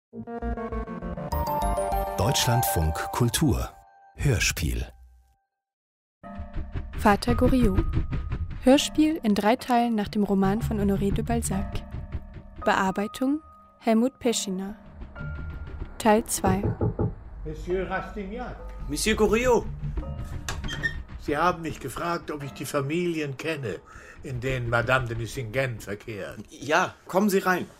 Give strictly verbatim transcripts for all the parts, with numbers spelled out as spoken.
Deutschlandfunk Kultur Hörspiel. Vater Goriot. Hörspiel in drei Teilen nach dem Roman von Honoré de Balzac. Bearbeitung Helmut Peschiner. Teil zwei. Monsieur Rastignac. Monsieur Goriot. Sie haben mich gefragt, ob ich die Familien kenne, in denen Madame de Nucingen verkehrt. Ja, kommen Sie rein.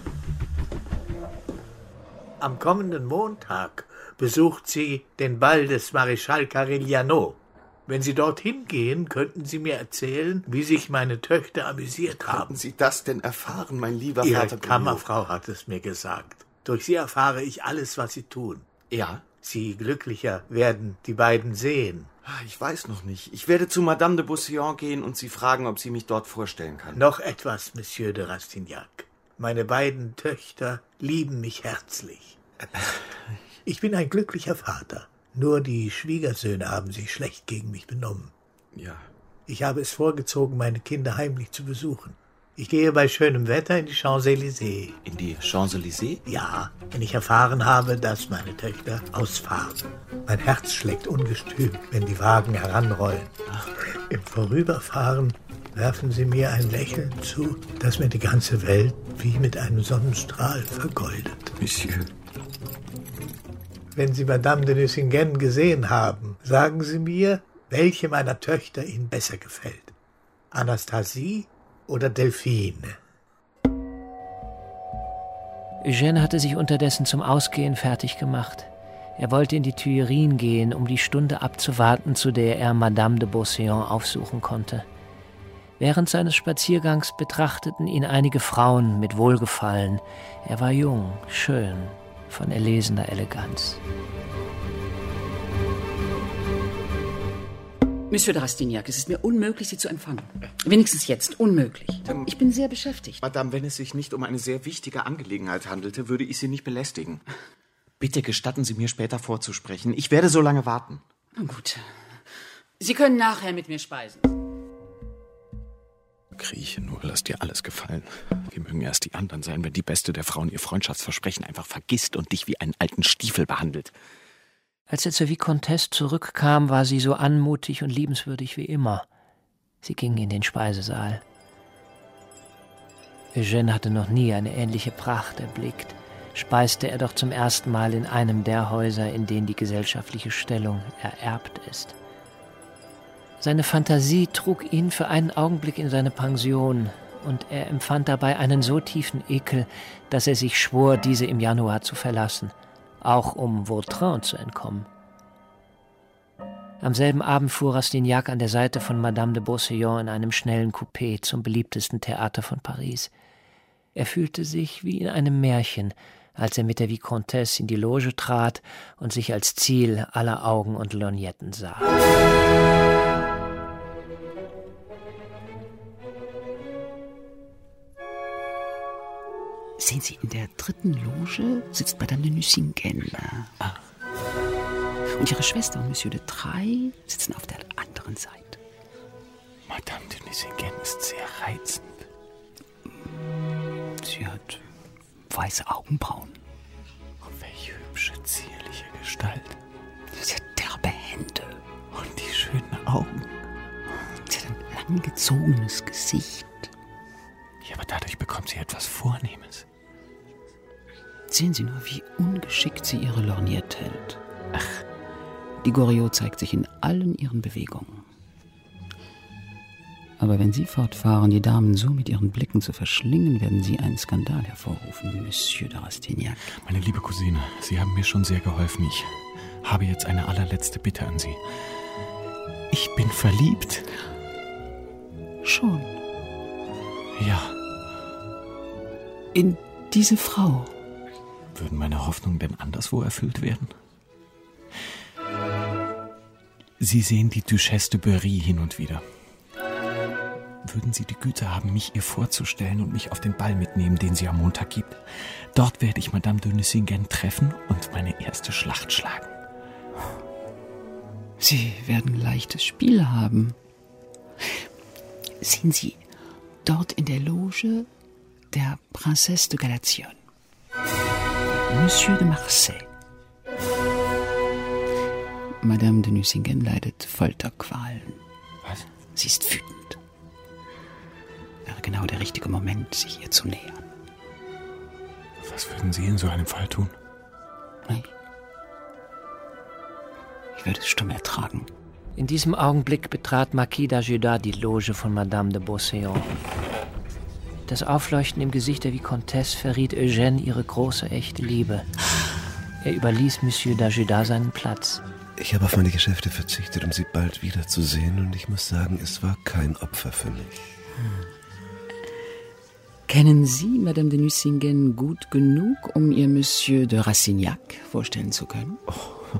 Am kommenden Montag besucht sie den Ball des Maréchal Carigliano. Wenn Sie dorthin gehen, könnten Sie mir erzählen, wie sich meine Töchter amüsiert haben. Könnten Sie das denn erfahren, mein lieber Ihre Vater Goriot? Kammerfrau hat es mir gesagt. Durch sie erfahre ich alles, was Sie tun. Ja? Sie glücklicher werden die beiden sehen. Ich weiß noch nicht. Ich werde zu Madame de Beauséant gehen und sie fragen, ob sie mich dort vorstellen kann. Noch etwas, Monsieur de Rastignac. Meine beiden Töchter lieben mich herzlich. Ich bin ein glücklicher Vater. Nur die Schwiegersöhne haben sich schlecht gegen mich benommen. Ja. Ich habe es vorgezogen, meine Kinder heimlich zu besuchen. Ich gehe bei schönem Wetter in die Champs-Élysées. In die Champs-Élysées? Ja, wenn ich erfahren habe, dass meine Töchter ausfahren. Mein Herz schlägt ungestüm, wenn die Wagen heranrollen. Ach. Im Vorüberfahren werfen sie mir ein Lächeln zu, das mir die ganze Welt wie mit einem Sonnenstrahl vergoldet. Monsieur. Wenn Sie Madame de Nucingen gesehen haben, sagen Sie mir, welche meiner Töchter Ihnen besser gefällt. Anastasie oder Delphine? Eugène hatte sich unterdessen zum Ausgehen fertig gemacht. Er wollte in die Tuileries gehen, um die Stunde abzuwarten, zu der er Madame de Beauséant aufsuchen konnte. Während seines Spaziergangs betrachteten ihn einige Frauen mit Wohlgefallen. Er war jung, schön, von erlesener Eleganz. Monsieur de Rastignac, es ist mir unmöglich, Sie zu empfangen. Wenigstens jetzt, unmöglich. Ich bin sehr beschäftigt. Madame, wenn es sich nicht um eine sehr wichtige Angelegenheit handelte, würde ich Sie nicht belästigen. Bitte gestatten Sie mir, später vorzusprechen. Ich werde so lange warten. Gut. Sie können nachher mit mir speisen. Krieche nur, lass dir alles gefallen. Wir mögen erst die anderen sein, wenn die beste der Frauen ihr Freundschaftsversprechen einfach vergisst und dich wie einen alten Stiefel behandelt. Als er zur Vicomtesse zurückkam, war sie so anmutig und liebenswürdig wie immer. Sie ging in den Speisesaal. Eugène hatte noch nie eine ähnliche Pracht erblickt. Speiste er doch zum ersten Mal in einem der Häuser, in denen die gesellschaftliche Stellung ererbt ist. Seine Fantasie trug ihn für einen Augenblick in seine Pension, und er empfand dabei einen so tiefen Ekel, dass er sich schwor, diese im Januar zu verlassen, auch um Vautrin zu entkommen. Am selben Abend fuhr Rastignac an der Seite von Madame de Beauséant in einem schnellen Coupé zum beliebtesten Theater von Paris. Er fühlte sich wie in einem Märchen, als er mit der Vicomtesse in die Loge trat und sich als Ziel aller Augen und Lorgnetten sah. Sehen Sie, in der dritten Loge sitzt Madame de Nucingen. Ah. Und ihre Schwester und Monsieur de Trailles sitzen auf der anderen Seite. Madame de Nucingen ist sehr reizend. Sie hat weiße Augenbrauen. Oh, welche hübsche, zierliche Gestalt. Sie hat derbe Hände. Und die schönen Augen. Sie hat ein langgezogenes Gesicht. Ja, aber dadurch bekommt sie etwas Vornehmes. Sehen Sie nur, wie ungeschickt sie ihre Lorgnette hält. Ach, die Goriot zeigt sich in allen ihren Bewegungen. Aber wenn Sie fortfahren, die Damen so mit ihren Blicken zu verschlingen, werden Sie einen Skandal hervorrufen, Monsieur de Rastignac. Meine liebe Cousine, Sie haben mir schon sehr geholfen. Ich habe jetzt eine allerletzte Bitte an Sie. Ich bin verliebt. Schon? Ja. In diese Frau? Würden meine Hoffnungen denn anderswo erfüllt werden? Sie sehen die Duchesse de Berry hin und wieder. Würden Sie die Güte haben, mich ihr vorzustellen und mich auf den Ball mitnehmen, den sie am Montag gibt? Dort werde ich Madame de Nucingen treffen und meine erste Schlacht schlagen. Sie werden leichtes Spiel haben. Sehen Sie, dort in der Loge der Princesse de Galation. Monsieur de Marsay. Madame de Nucingen leidet Folterqualen. Was? Sie ist wütend. Wäre genau der richtige Moment, sich ihr zu nähern. Was würden Sie in so einem Fall tun? Ich, ich würde es stumm ertragen. In diesem Augenblick betrat Marquis d'Ajuda die Loge von Madame de Beauséant. Das Aufleuchten im Gesicht der Vicomtesse verriet Eugène ihre große, echte Liebe. Er überließ Monsieur d'Ajuda seinen Platz. Ich habe auf meine Geschäfte verzichtet, um Sie bald wiederzusehen, und ich muss sagen, es war kein Opfer für mich. Hm. Kennen Sie Madame de Nucingen gut genug, um ihr Monsieur de Rastignac vorstellen zu können? Oh.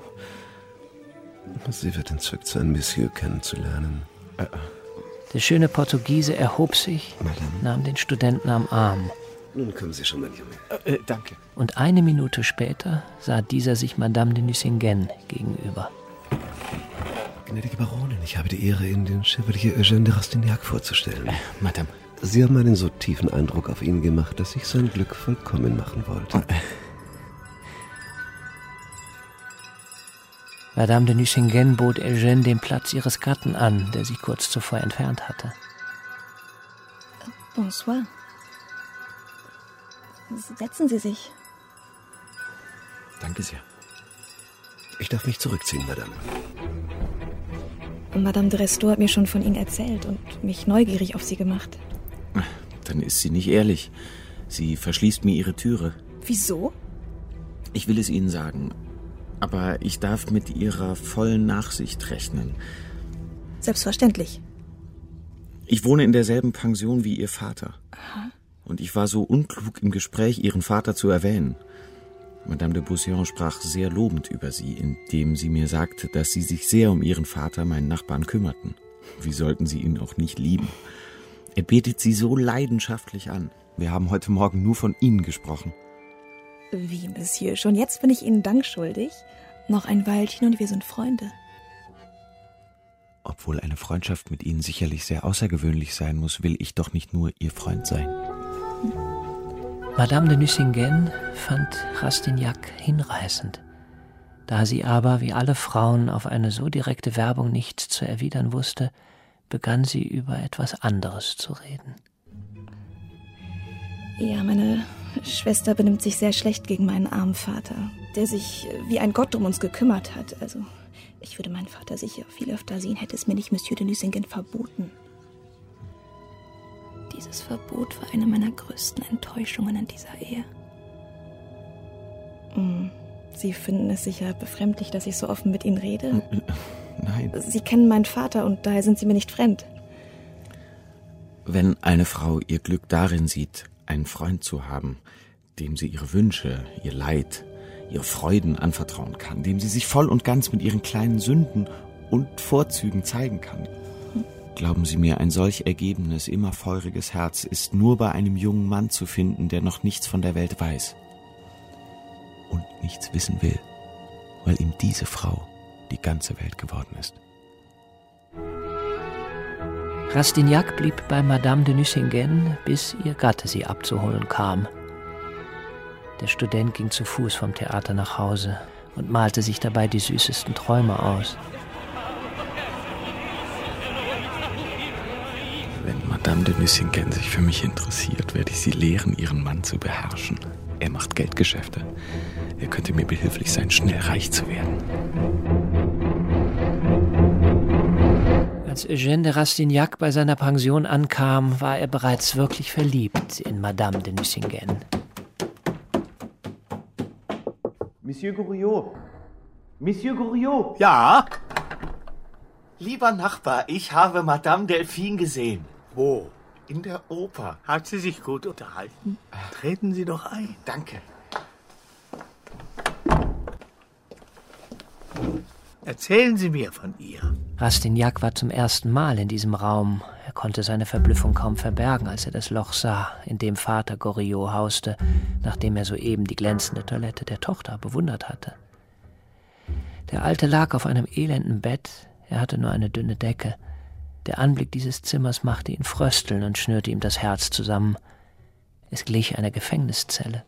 Sie wird entzückt sein, Monsieur kennenzulernen. Äh, Der schöne Portugiese erhob sich, Madame. nahm den Studenten am Arm. Nun kommen Sie schon, mein Junge. Äh, danke. Und eine Minute später sah dieser sich Madame de Nucingen gegenüber. Gnädige Baronin, ich habe die Ehre, Ihnen den Chevalier Eugène de Rastignac vorzustellen. Äh, Madame. Sie haben einen so tiefen Eindruck auf ihn gemacht, dass ich sein Glück vollkommen machen wollte. Äh. Madame de Nucingen bot Eugène den Platz ihres Gatten an, der sich kurz zuvor entfernt hatte. Bonsoir. Setzen Sie sich. Danke sehr. Ich darf mich zurückziehen, Madame. Madame de Restaud hat mir schon von Ihnen erzählt und mich neugierig auf Sie gemacht. Dann ist sie nicht ehrlich. Sie verschließt mir ihre Türe. Wieso? Ich will es Ihnen sagen, aber ich darf mit Ihrer vollen Nachsicht rechnen. Selbstverständlich. Ich wohne in derselben Pension wie Ihr Vater. Aha. Und ich war so unklug im Gespräch, Ihren Vater zu erwähnen. Madame de Beauséant sprach sehr lobend über Sie, indem sie mir sagte, dass Sie sich sehr um Ihren Vater, meinen Nachbarn, kümmerten. Wie sollten Sie ihn auch nicht lieben? Er betet Sie so leidenschaftlich an. Wir haben heute Morgen nur von Ihnen gesprochen. Wie, Monsieur? Schon jetzt bin ich Ihnen Dank schuldig. Noch ein Weilchen und wir sind Freunde. Obwohl eine Freundschaft mit Ihnen sicherlich sehr außergewöhnlich sein muss, will ich doch nicht nur Ihr Freund sein. Madame de Nucingen fand Rastignac hinreißend. Da sie aber, wie alle Frauen, auf eine so direkte Werbung nichts zu erwidern wusste, begann sie über etwas anderes zu reden. Ja, meine Schwester benimmt sich sehr schlecht gegen meinen armen Vater, der sich wie ein Gott um uns gekümmert hat. Also, ich würde meinen Vater sicher viel öfter sehen, hätte es mir nicht Monsieur de Nucingen verboten. Dieses Verbot war eine meiner größten Enttäuschungen in dieser Ehe. Sie finden es sicher befremdlich, dass ich so offen mit Ihnen rede? Nein. Sie kennen meinen Vater und daher sind Sie mir nicht fremd. Wenn eine Frau ihr Glück darin sieht, einen Freund zu haben, dem sie ihre Wünsche, ihr Leid, ihre Freuden anvertrauen kann, dem sie sich voll und ganz mit ihren kleinen Sünden und Vorzügen zeigen kann. Glauben Sie mir, ein solch ergebenes, immer feuriges Herz ist nur bei einem jungen Mann zu finden, der noch nichts von der Welt weiß und nichts wissen will, weil ihm diese Frau die ganze Welt geworden ist. Rastignac blieb bei Madame de Nucingen, bis ihr Gatte sie abzuholen kam. Der Student ging zu Fuß vom Theater nach Hause und malte sich dabei die süßesten Träume aus. Wenn Madame de Nucingen sich für mich interessiert, werde ich sie lehren, ihren Mann zu beherrschen. Er macht Geldgeschäfte. Er könnte mir behilflich sein, schnell reich zu werden. Als Eugène de Rastignac bei seiner Pension ankam, war er bereits wirklich verliebt in Madame de Nucingen. Monsieur Goriot! Monsieur Goriot! Ja? Lieber Nachbar, ich habe Madame Delphine gesehen. Wo? In der Oper. Hat sie sich gut unterhalten? Treten Sie doch ein. Danke. Erzählen Sie mir von ihr. Rastignac war zum ersten Mal in diesem Raum. Er konnte seine Verblüffung kaum verbergen, als er das Loch sah, in dem Vater Goriot hauste, nachdem er soeben die glänzende Toilette der Tochter bewundert hatte. Der Alte lag auf einem elenden Bett, er hatte nur eine dünne Decke. Der Anblick dieses Zimmers machte ihn frösteln und schnürte ihm das Herz zusammen. Es glich einer Gefängniszelle.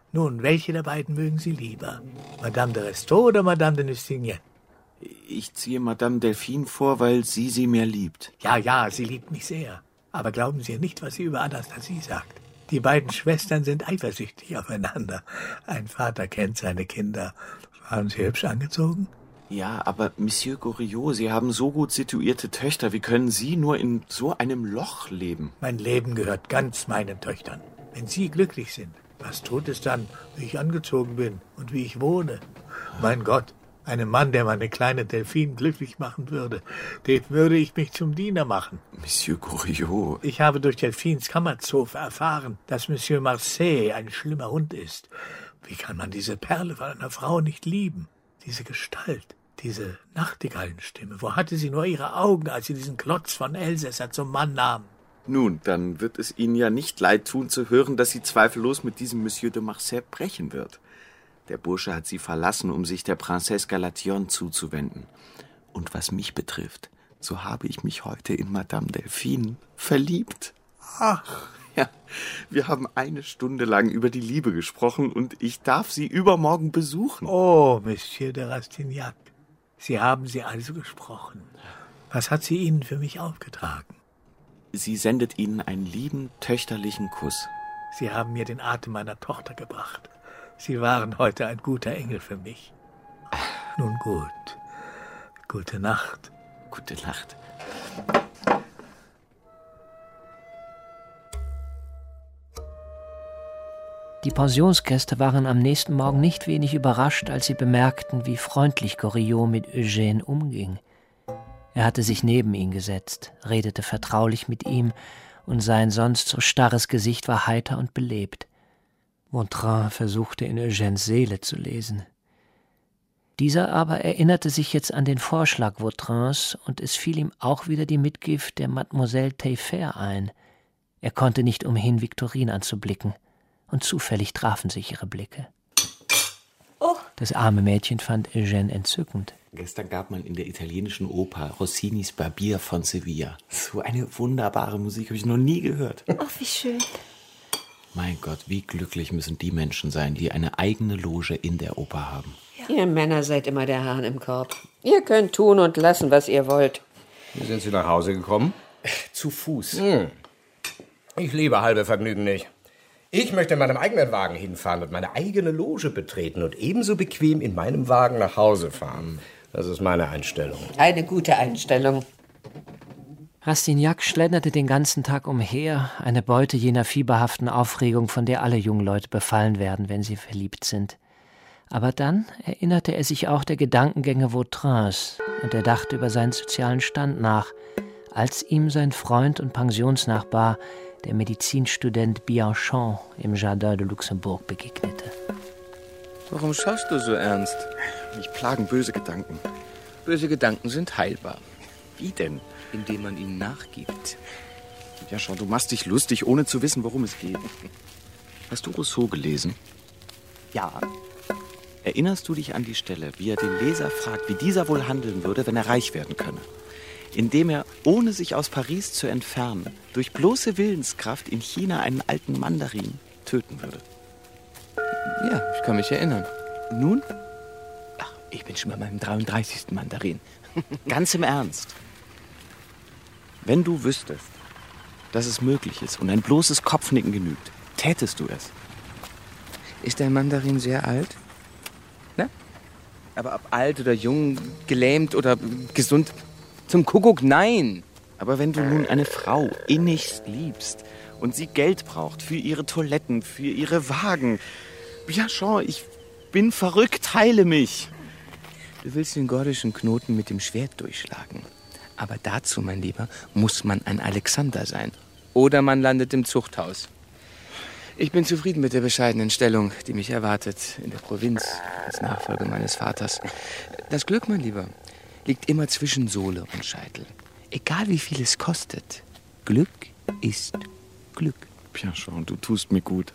Nun, welche der beiden mögen Sie lieber? Madame de Restaud oder Madame de Nucingen? Ich ziehe Madame Delphine vor, weil sie sie mehr liebt. Ja, ja, sie liebt mich sehr. Aber glauben Sie nicht, was sie über Anastasie sagt. Die beiden Schwestern sind eifersüchtig aufeinander. Ein Vater kennt seine Kinder. Waren Sie hübsch angezogen? Ja, aber Monsieur Goriot, Sie haben so gut situierte Töchter. Wie können Sie nur in so einem Loch leben? Mein Leben gehört ganz meinen Töchtern. Wenn Sie glücklich sind, was tut es dann, wie ich angezogen bin und wie ich wohne? Mein Gott, einem Mann, der meine kleine Delphine glücklich machen würde, dem würde ich mich zum Diener machen. Monsieur Goriot. Ich habe durch Delphines Kammerzofe erfahren, dass Monsieur Marseille ein schlimmer Hund ist. Wie kann man diese Perle von einer Frau nicht lieben? Diese Gestalt, diese Nachtigallenstimme. Wo hatte sie nur ihre Augen, als sie diesen Klotz von Elsässer zum Mann nahm? Nun, dann wird es Ihnen ja nicht leid tun zu hören, dass sie zweifellos mit diesem Monsieur de Marseille brechen wird. Der Bursche hat sie verlassen, um sich der Princesse Galathionne zuzuwenden. Und was mich betrifft, so habe ich mich heute in Madame Delphine verliebt. Ach. Ja, wir haben eine Stunde lang über die Liebe gesprochen und ich darf sie übermorgen besuchen. Oh, Monsieur de Rastignac, Sie haben sie also gesprochen. Was hat sie Ihnen für mich aufgetragen? Sie sendet Ihnen einen lieben, töchterlichen Kuss. Sie haben mir den Atem meiner Tochter gebracht. Sie waren heute ein guter Engel für mich. Nun gut. Gute Nacht. Gute Nacht. Die Pensionsgäste waren am nächsten Morgen nicht wenig überrascht, als sie bemerkten, wie freundlich Goriot mit Eugène umging. Er hatte sich neben ihn gesetzt, redete vertraulich mit ihm, und sein sonst so starres Gesicht war heiter und belebt. Vautrin versuchte in Eugènes Seele zu lesen. Dieser aber erinnerte sich jetzt an den Vorschlag Vautrins, und es fiel ihm auch wieder die Mitgift der Mademoiselle Taillefer ein. Er konnte nicht umhin, Victorine anzublicken, und zufällig trafen sich ihre Blicke. Oh. Das arme Mädchen fand Eugène entzückend. Gestern gab man in der italienischen Oper Rossinis Barbier von Sevilla. So eine wunderbare Musik habe ich noch nie gehört. Ach, wie schön. Mein Gott, wie glücklich müssen die Menschen sein, die eine eigene Loge in der Oper haben. Ja. Ihr Männer seid immer der Hahn im Korb. Ihr könnt tun und lassen, was ihr wollt. Wie sind Sie nach Hause gekommen? Zu Fuß. Hm. Ich liebe halbe Vergnügen nicht. Ich möchte in meinem eigenen Wagen hinfahren und meine eigene Loge betreten und ebenso bequem in meinem Wagen nach Hause fahren. Das ist meine Einstellung. Eine gute Einstellung. Rastignac schlenderte den ganzen Tag umher, eine Beute jener fieberhaften Aufregung, von der alle jungen Leute befallen werden, wenn sie verliebt sind. Aber dann erinnerte er sich auch der Gedankengänge Vautrins und er dachte über seinen sozialen Stand nach, als ihm sein Freund und Pensionsnachbar, der Medizinstudent Bianchon, im Jardin de Luxembourg begegnete. Warum schaust du so ernst? Mich plagen böse Gedanken. Böse Gedanken sind heilbar. Wie denn? Indem man ihnen nachgibt. Ja, schon, du machst dich lustig, ohne zu wissen, worum es geht. Hast du Rousseau gelesen? Ja. Erinnerst du dich an die Stelle, wie er den Leser fragt, wie dieser wohl handeln würde, wenn er reich werden könne? Indem er, ohne sich aus Paris zu entfernen, durch bloße Willenskraft in China einen alten Mandarin töten würde. Ja, ich kann mich erinnern. Nun? Ach, ich bin schon bei meinem dreiunddreißigsten Mandarin. Ganz im Ernst. Wenn du wüsstest, dass es möglich ist und ein bloßes Kopfnicken genügt, tätest du es. Ist der Mandarin sehr alt? Na? Aber ob alt oder jung, gelähmt oder gesund? Zum Kuckuck, nein. Aber wenn du nun eine Frau innigst liebst und sie Geld braucht für ihre Toiletten, für ihre Wagen. Ja, schon, ich bin verrückt, heile mich. Du willst den gordischen Knoten mit dem Schwert durchschlagen. Aber dazu, mein Lieber, muss man ein Alexander sein. Oder man landet im Zuchthaus. Ich bin zufrieden mit der bescheidenen Stellung, die mich erwartet in der Provinz als Nachfolger meines Vaters. Das Glück, mein Lieber, liegt immer zwischen Sohle und Scheitel. Egal wie viel es kostet. Glück ist Glück. Ja, schon, du tust mir gut.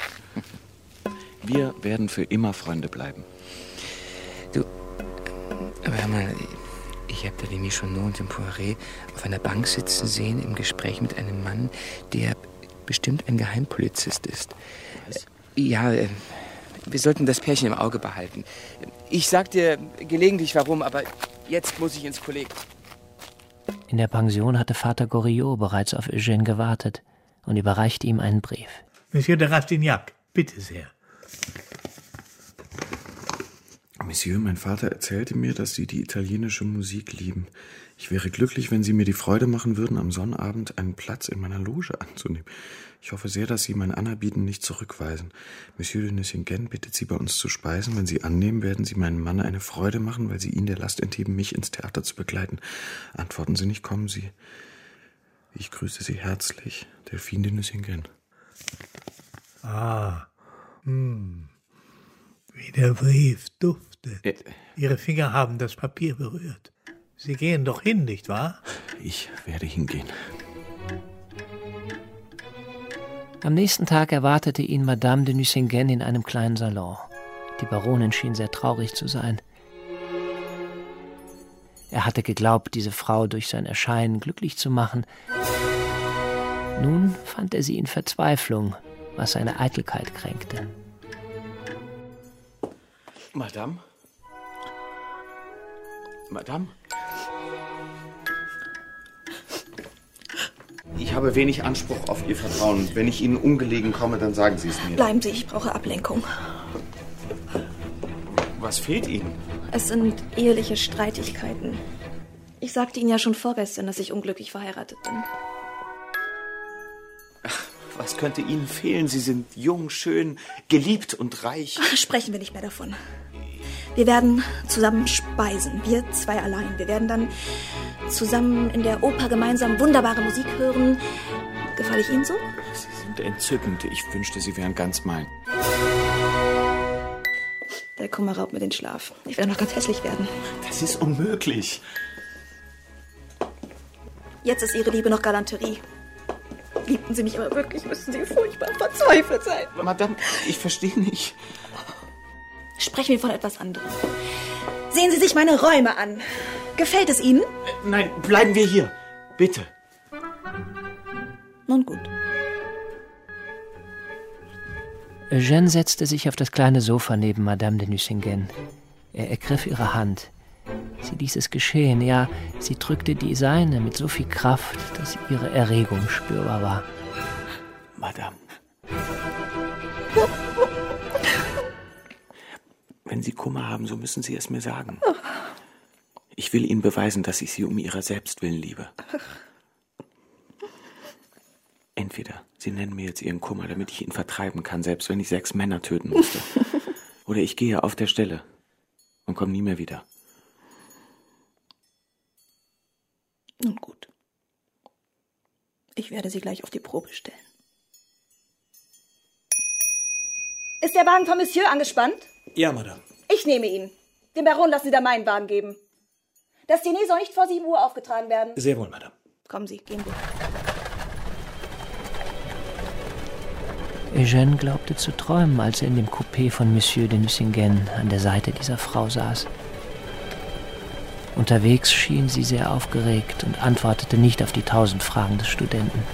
Wir werden für immer Freunde bleiben. Du, aber hör mal, ich habe da den Michonneau und den Poiret auf einer Bank sitzen sehen im Gespräch mit einem Mann, der bestimmt ein Geheimpolizist ist. Was? Ja, Wir sollten das Pärchen im Auge behalten. Ich sag dir gelegentlich warum, aber jetzt muss ich ins Kolleg. In der Pension hatte Vater Goriot bereits auf Eugène gewartet und überreichte ihm einen Brief. Monsieur de Rastignac, bitte sehr. Monsieur, mein Vater erzählte mir, dass Sie die italienische Musik lieben. Ich wäre glücklich, wenn Sie mir die Freude machen würden, am Sonnabend einen Platz in meiner Loge anzunehmen. Ich hoffe sehr, dass Sie mein Anerbieten nicht zurückweisen. Monsieur de Nucingen bittet Sie, bei uns zu speisen. Wenn Sie annehmen, werden Sie meinem Mann eine Freude machen, weil Sie ihn der Last entheben, mich ins Theater zu begleiten. Antworten Sie nicht, kommen Sie. Ich grüße Sie herzlich, Delphine de Nucingen. Ah, hm. Wie der Brief duftet. Äh. Ihre Finger haben das Papier berührt. Sie gehen doch hin, nicht wahr? Ich werde hingehen. Am nächsten Tag erwartete ihn Madame de Nucingen in einem kleinen Salon. Die Baronin schien sehr traurig zu sein. Er hatte geglaubt, diese Frau durch sein Erscheinen glücklich zu machen. Nun fand er sie in Verzweiflung, was seine Eitelkeit kränkte. Madame? Madame? Ich habe wenig Anspruch auf Ihr Vertrauen. Wenn ich Ihnen ungelegen komme, dann sagen Sie es mir. Bleiben Sie, ich brauche Ablenkung. Was fehlt Ihnen? Es sind eheliche Streitigkeiten. Ich sagte Ihnen ja schon vorgestern, dass ich unglücklich verheiratet bin. Was könnte Ihnen fehlen? Sie sind jung, schön, geliebt und reich. Ach, sprechen wir nicht mehr davon. Wir werden zusammen speisen, wir zwei allein. Wir werden dann zusammen in der Oper gemeinsam wunderbare Musik hören. Gefalle ich Ihnen so? Sie sind entzückend. Ich wünschte, Sie wären ganz mein. Der Kummer raubt mir den Schlaf. Ich werde noch ganz hässlich werden. Das ist unmöglich. Jetzt ist Ihre Liebe noch Galanterie. Liebten Sie mich aber wirklich, müssten Sie furchtbar verzweifelt sein. Madame, ich verstehe nicht. Sprechen wir von etwas anderem. Sehen Sie sich meine Räume an. Gefällt es Ihnen? Nein, bleiben wir hier. Bitte. Nun gut. Eugène setzte sich auf das kleine Sofa neben Madame de Nucingen. Er ergriff ihre Hand. Sie ließ es geschehen, ja, sie drückte die seine mit so viel Kraft, dass ihre Erregung spürbar war. Madame. Wenn Sie Kummer haben, so müssen Sie es mir sagen. Ich will Ihnen beweisen, dass ich Sie um Ihrer selbst willen liebe. Entweder Sie nennen mir jetzt Ihren Kummer, damit ich ihn vertreiben kann, selbst wenn ich sechs Männer töten musste. Oder ich gehe auf der Stelle und komme nie mehr wieder. Nun gut. Ich werde Sie gleich auf die Probe stellen. Ist der Wagen von Monsieur angespannt? Ja, Madame. Ich nehme ihn. Dem Baron lassen Sie da meinen Wagen geben. Das Diner soll nicht vor sieben Uhr aufgetragen werden. Sehr wohl, Madame. Kommen Sie, gehen wir. Eugène glaubte zu träumen, als er in dem Coupé von Monsieur de Nucingen an der Seite dieser Frau saß. Unterwegs schien sie sehr aufgeregt und antwortete nicht auf die tausend Fragen des Studenten.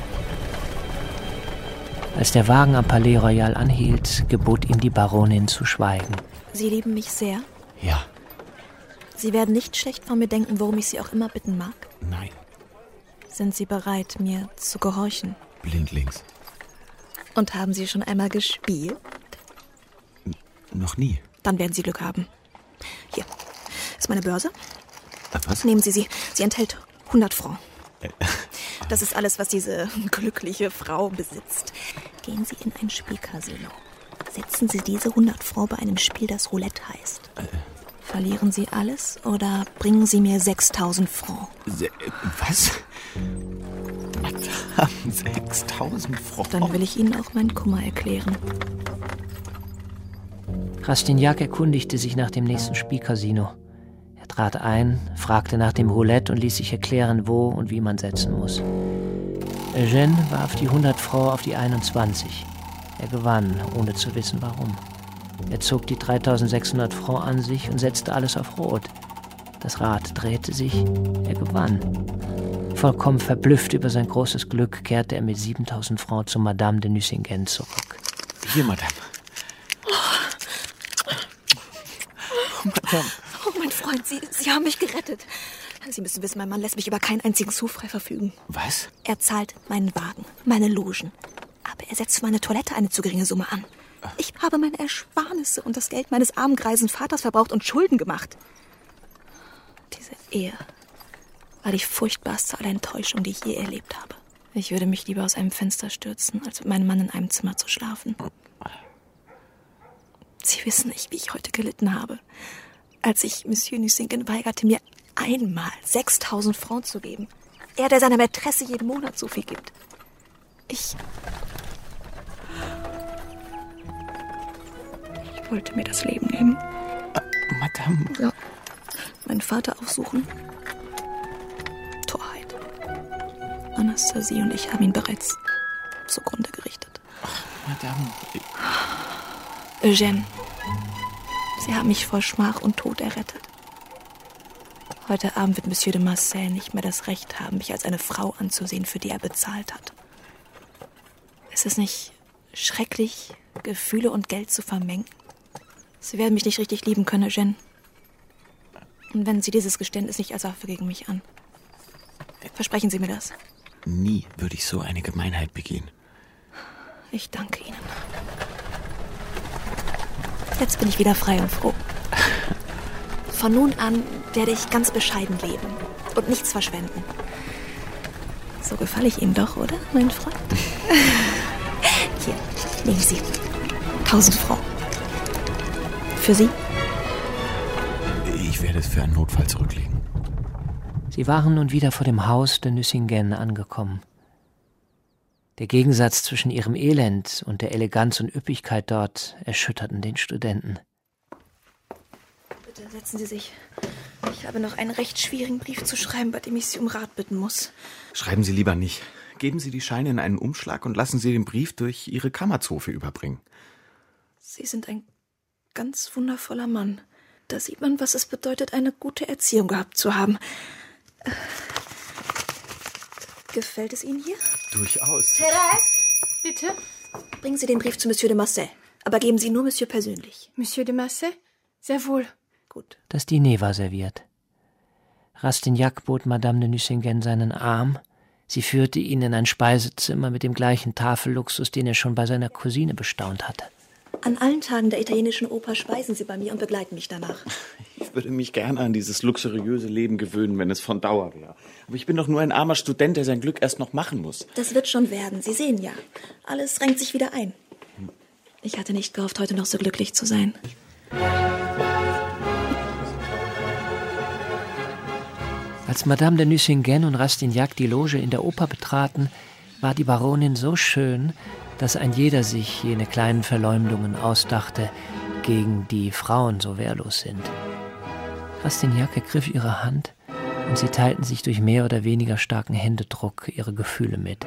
Als der Wagen am Palais Royal anhielt, gebot ihm die Baronin zu schweigen. Sie lieben mich sehr? Ja. Sie werden nicht schlecht von mir denken, worum ich Sie auch immer bitten mag? Nein. Sind Sie bereit, mir zu gehorchen? Blindlings. Und haben Sie schon einmal gespielt? N- noch nie. Dann werden Sie Glück haben. Hier ist meine Börse. Was? Nehmen Sie sie. Sie enthält hundert Francs. Das ist alles, was diese glückliche Frau besitzt. Gehen Sie in ein Spielcasino. Setzen Sie diese hundert Francs bei einem Spiel, das Roulette heißt. Äh. Verlieren Sie alles oder bringen Sie mir sechstausend Francs? Se- was? Madame, sechstausend Francs? Dann will ich Ihnen auch meinen Kummer erklären. Rastignac erkundigte sich nach dem nächsten Spielcasino. Er trat ein, fragte nach dem Roulette und ließ sich erklären, wo und wie man setzen muss. Eugène warf die hundert Francs auf die einundzwanzig. Er gewann, ohne zu wissen warum. Er zog die dreitausendsechshundert Francs an sich und setzte alles auf Rot. Das Rad drehte sich, er gewann. Vollkommen verblüfft über sein großes Glück kehrte er mit siebentausend Francs zu Madame de Nucingen zurück. Hier, Madame. Oh, Madame. Oh, mein Freund, Sie, Sie haben mich gerettet. Sie müssen wissen, mein Mann lässt mich über keinen einzigen Sou frei verfügen. Was? Er zahlt meinen Wagen, meine Logen. Aber er setzt für meine Toilette eine zu geringe Summe an. Ich habe meine Ersparnisse und das Geld meines armen, greisen Vaters verbraucht und Schulden gemacht. Diese Ehe war die furchtbarste aller Enttäuschungen, die ich je erlebt habe. Ich würde mich lieber aus einem Fenster stürzen, als mit meinem Mann in einem Zimmer zu schlafen. Sie wissen nicht, wie ich heute gelitten habe, als ich Monsieur Nucingen weigerte, mir einmal sechstausend Francs zu geben. Er, der seiner Mätresse jeden Monat so viel gibt. Ich... Ich wollte mir das Leben nehmen. Uh, Madame. Ja. Meinen Vater aufsuchen. Torheit. Anastasie und ich haben ihn bereits zugrunde gerichtet. Ach, Madame. Eugène, Sie haben mich vor Schmach und Tod errettet. Heute Abend wird Monsieur de Marseille nicht mehr das Recht haben, mich als eine Frau anzusehen, für die er bezahlt hat. Ist es nicht schrecklich, Gefühle und Geld zu vermengen? Sie werden mich nicht richtig lieben können, Eugène. Und wenden Sie dieses Geständnis nicht als Waffe gegen mich an. Versprechen Sie mir das? Nie würde ich so eine Gemeinheit begehen. Ich danke Ihnen. Jetzt bin ich wieder frei und froh. Von nun an werde ich ganz bescheiden leben und nichts verschwenden. So gefalle ich Ihnen doch, oder, mein Freund? Hier, nehmen Sie. Tausend Francs. Für Sie? Ich werde es für einen Notfall zurücklegen. Sie waren nun wieder vor dem Haus de Nucingen angekommen. Der Gegensatz zwischen ihrem Elend und der Eleganz und Üppigkeit dort erschütterten den Studenten. Bitte setzen Sie sich. Ich habe noch einen recht schwierigen Brief zu schreiben, bei dem ich Sie um Rat bitten muss. Schreiben Sie lieber nicht. Geben Sie die Scheine in einen Umschlag und lassen Sie den Brief durch Ihre Kammerzofe überbringen. Sie sind ein ganz wundervoller Mann. Da sieht man, was es bedeutet, eine gute Erziehung gehabt zu haben. Äh, gefällt es Ihnen hier? Durchaus. Thérèse, bitte. Bringen Sie den Brief zu Monsieur de Marseille. Aber geben Sie nur Monsieur persönlich. Monsieur de Marseille? Sehr wohl. Gut. Das Diner war serviert. Rastignac bot Madame de Nucingen seinen Arm. Sie führte ihn in ein Speisezimmer mit dem gleichen Tafelluxus, den er schon bei seiner Cousine bestaunt hatte. An allen Tagen der italienischen Oper speisen Sie bei mir und begleiten mich danach. Ich würde mich gerne an dieses luxuriöse Leben gewöhnen, wenn es von Dauer wäre. Aber ich bin doch nur ein armer Student, der sein Glück erst noch machen muss. Das wird schon werden. Sie sehen ja. Alles renkt sich wieder ein. Ich hatte nicht gehofft, heute noch so glücklich zu sein. Als Madame de Nucingen und Rastignac die Loge in der Oper betraten, war die Baronin so schön, dass ein jeder sich jene kleinen Verleumdungen ausdachte, gegen die Frauen so wehrlos sind. Rastignac ergriff ihre Hand und sie teilten sich durch mehr oder weniger starken Händedruck ihre Gefühle mit.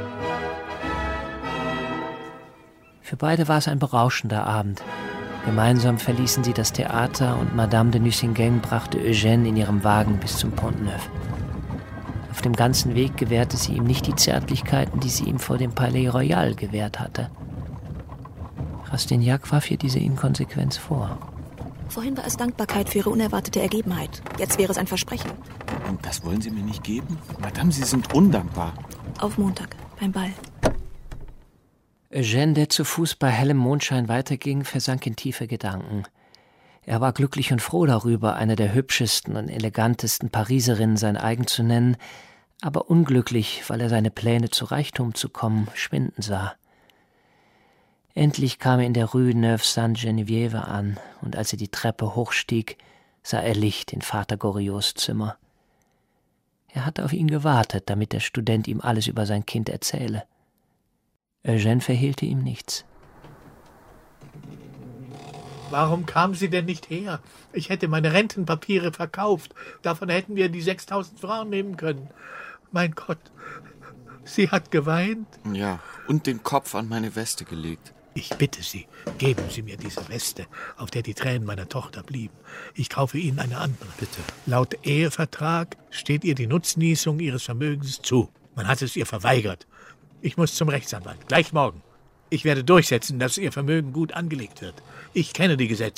Für beide war es ein berauschender Abend. Gemeinsam verließen sie das Theater und Madame de Nucingen brachte Eugène in ihrem Wagen bis zum Pont-Neuf. Auf dem ganzen Weg gewährte sie ihm nicht die Zärtlichkeiten, die sie ihm vor dem Palais Royal gewährt hatte. Rastignac warf ihr diese Inkonsequenz vor. Vorhin war es Dankbarkeit für Ihre unerwartete Ergebenheit. Jetzt wäre es ein Versprechen. Und das wollen Sie mir nicht geben? Madame, Sie sind undankbar. Auf Montag, beim Ball. Eugène, der zu Fuß bei hellem Mondschein weiterging, versank in tiefe Gedanken. Er war glücklich und froh darüber, eine der hübschesten und elegantesten Pariserinnen sein eigen zu nennen, aber unglücklich, weil er seine Pläne zu Reichtum zu kommen schwinden sah. Endlich kam er in der Rue Neuve Sainte-Geneviève an, und als er die Treppe hochstieg, sah er Licht in Vater Goriots Zimmer. Er hatte auf ihn gewartet, damit der Student ihm alles über sein Kind erzähle. Eugène verhehlte ihm nichts. Warum kamen Sie denn nicht her? Ich hätte meine Rentenpapiere verkauft. Davon hätten wir die sechstausend Francs nehmen können. Mein Gott, sie hat geweint. Ja, und den Kopf an meine Weste gelegt. Ich bitte Sie, geben Sie mir diese Weste, auf der die Tränen meiner Tochter blieben. Ich kaufe Ihnen eine andere. Bitte. Laut Ehevertrag steht ihr die Nutznießung Ihres Vermögens zu. Man hat es ihr verweigert. Ich muss zum Rechtsanwalt, gleich morgen. Ich werde durchsetzen, dass Ihr Vermögen gut angelegt wird. Ich kenne die Gesetze.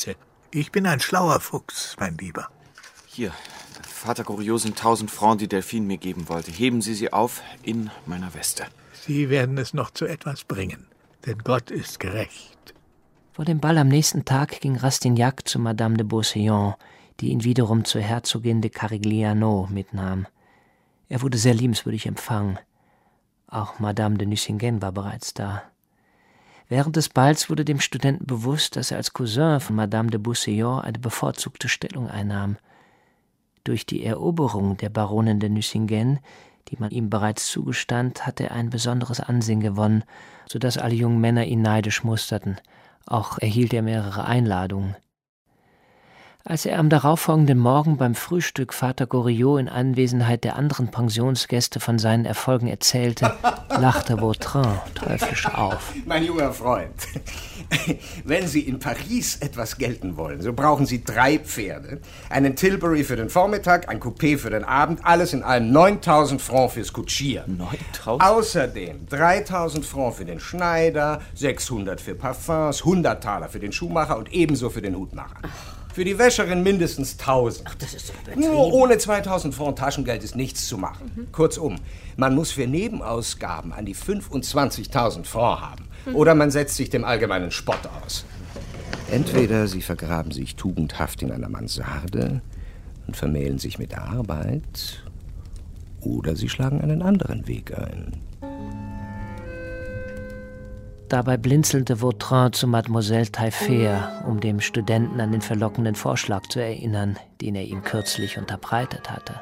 Ich bin ein schlauer Fuchs, mein Lieber. Hier, Vater Goriot sind tausend Francs, die Delphine mir geben wollte. Heben Sie sie auf in meiner Weste. Sie werden es noch zu etwas bringen, denn Gott ist gerecht. Vor dem Ball am nächsten Tag ging Rastignac zu Madame de Beauséant, die ihn wiederum zur Herzogin de Carigliano mitnahm. Er wurde sehr liebenswürdig empfangen. Auch Madame de Nucingen war bereits da. Während des Balls wurde dem Studenten bewusst, dass er als Cousin von Madame de Beauséant eine bevorzugte Stellung einnahm. Durch die Eroberung der Baronin de Nucingen, die man ihm bereits zugestand, hatte er ein besonderes Ansehen gewonnen, so dass alle jungen Männer ihn neidisch musterten. Auch erhielt er mehrere Einladungen. Als er am darauffolgenden Morgen beim Frühstück Vater Goriot in Anwesenheit der anderen Pensionsgäste von seinen Erfolgen erzählte, lachte Vautrin teuflisch auf. Mein junger Freund, wenn Sie in Paris etwas gelten wollen, so brauchen Sie drei Pferde, einen Tilbury für den Vormittag, ein Coupé für den Abend, alles in allem neuntausend Francs fürs Kutschieren. neuntausend? Außerdem dreitausend Francs für den Schneider, sechshundert für Parfums, hundert Taler für den Schuhmacher und ebenso für den Hutmacher. Für die Wäscherin mindestens tausend. Ach, das ist so übertrieben. Nur ohne zweitausend Francs Taschengeld ist nichts zu machen. Mhm. Kurzum, man muss für Nebenausgaben an die fünfundzwanzigtausend Francs haben. Mhm. Oder man setzt sich dem allgemeinen Spott aus. Entweder Sie vergraben sich tugendhaft in einer Mansarde und vermählen sich mit Arbeit, oder Sie schlagen einen anderen Weg ein. Dabei blinzelte Vautrin zu Mademoiselle Taillefer, um dem Studenten an den verlockenden Vorschlag zu erinnern, den er ihm kürzlich unterbreitet hatte.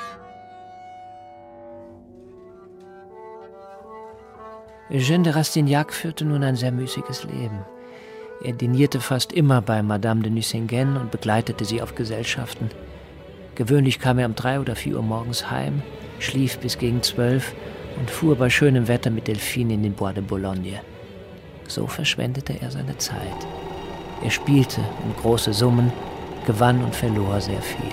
Eugène de Rastignac führte nun ein sehr müßiges Leben. Er dinierte fast immer bei Madame de Nucingen und begleitete sie auf Gesellschaften. Gewöhnlich kam er um drei oder vier Uhr morgens heim, schlief bis gegen zwölf und fuhr bei schönem Wetter mit Delphine in den Bois de Boulogne. So verschwendete er seine Zeit. Er spielte in große Summen, gewann und verlor sehr viel.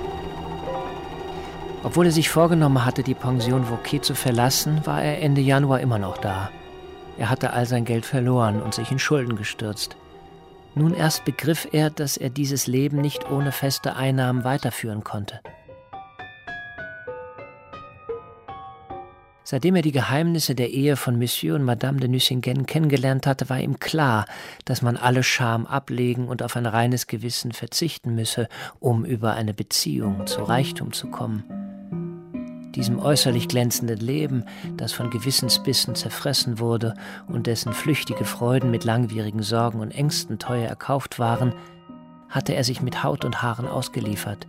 Obwohl er sich vorgenommen hatte, die Pension Vauquer zu verlassen, war er Ende Januar immer noch da. Er hatte all sein Geld verloren und sich in Schulden gestürzt. Nun erst begriff er, dass er dieses Leben nicht ohne feste Einnahmen weiterführen konnte. Seitdem er die Geheimnisse der Ehe von Monsieur und Madame de Nucingen kennengelernt hatte, war ihm klar, dass man alle Scham ablegen und auf ein reines Gewissen verzichten müsse, um über eine Beziehung zu Reichtum zu kommen. Diesem äußerlich glänzenden Leben, das von Gewissensbissen zerfressen wurde und dessen flüchtige Freuden mit langwierigen Sorgen und Ängsten teuer erkauft waren, hatte er sich mit Haut und Haaren ausgeliefert.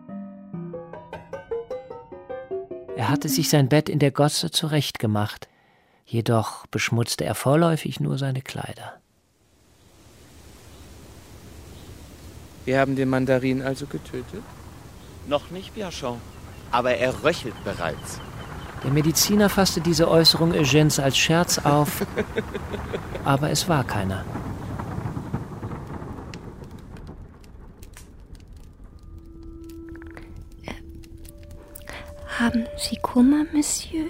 Er hatte sich sein Bett in der Gosse zurechtgemacht, jedoch beschmutzte er vorläufig nur seine Kleider. Wir haben den Mandarin also getötet? Noch nicht, Bianchon, aber er röchelt bereits. Der Mediziner fasste diese Äußerung Eugènes als Scherz auf, aber es war keiner. Haben Sie Kummer, Monsieur?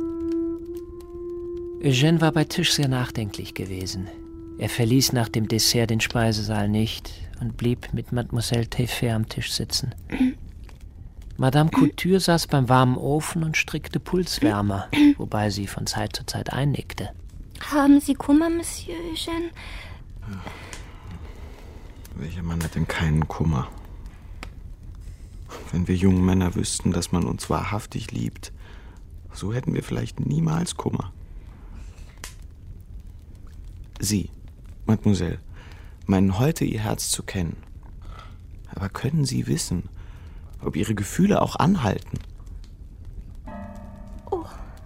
Eugène war bei Tisch sehr nachdenklich gewesen. Er verließ nach dem Dessert den Speisesaal nicht und blieb mit Mademoiselle Taillefer am Tisch sitzen. Madame Couture saß beim warmen Ofen und strickte Pulswärmer, wobei sie von Zeit zu Zeit einnickte. Haben Sie Kummer, Monsieur Eugène? Welcher Mann hat denn keinen Kummer? Wenn wir jungen Männer wüssten, dass man uns wahrhaftig liebt, so hätten wir vielleicht niemals Kummer. Sie, Mademoiselle, meinen heute Ihr Herz zu kennen. Aber können Sie wissen, ob Ihre Gefühle auch anhalten? Oh.